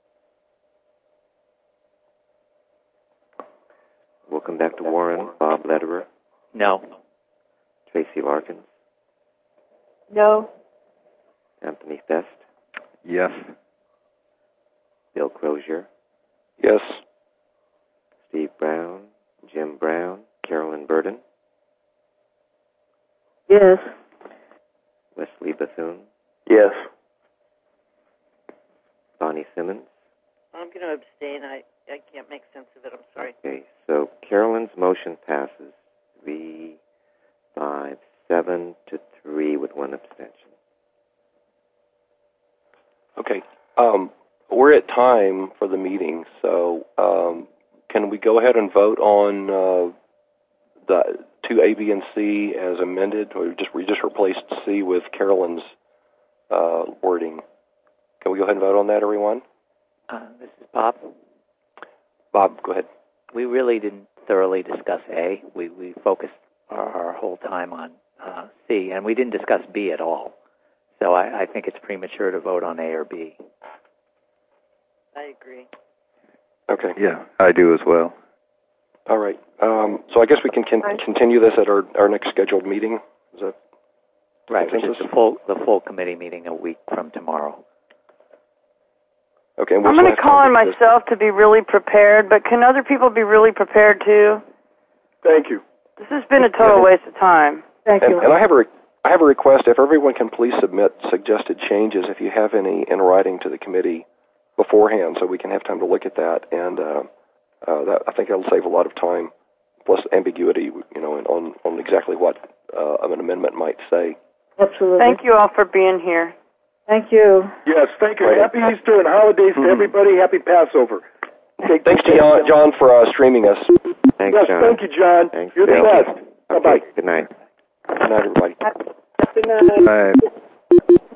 We'll come back to Warren. Bob Lederer? No. Tracy Larkins? No. Anthony Fest? Yes. Bill Crozier? Yes. Steve Brown? Jim Brown? Carolyn Burden? yes. Wesley Bethune? Yes. Bonnie Simmons? I'm going to abstain. I, I can't make sense of it. I'm sorry. Okay, so Carolyn's motion passes three, five, seven to three with one abstention. Okay. Um, we're at time for the meeting, so um, can we go ahead and vote on uh, the two A, B, and C as amended? Or just we just replaced C with Carolyn's uh, wording. Can we go ahead and vote on that, everyone? Uh, this is Bob. Bob, go ahead. We really didn't thoroughly discuss A. We we focused our, our whole time on uh, C, and we didn't discuss B at all. So I, I think it's premature to vote on A or B. I agree. Okay. Yeah, I do as well. All right. Um, so I guess we can con- continue this at our, our next scheduled meeting. Is that right? Which is the full the full committee meeting a week from tomorrow. Okay. I'm going to call on myself to be really prepared, but can other people be really prepared too? Thank you. This has been a total waste of time. Thank and, you. And I have a re- I have a request. If everyone can please submit suggested changes, if you have any in writing to the committee beforehand, so we can have time to look at that. And uh, uh, that I think that'll save a lot of time, plus ambiguity, you know, on on exactly what uh, an amendment might say. Absolutely. Thank you all for being here. Thank you. Yes, thank you. Right. Happy Easter and holidays mm-hmm. to everybody. Happy Passover. Take Thanks to John, John for uh, streaming us. Thanks, yes, John. thank you, John. Thanks, You're thank the best. You. Bye-bye. Okay, good night. Good night, everybody. Good night. Bye.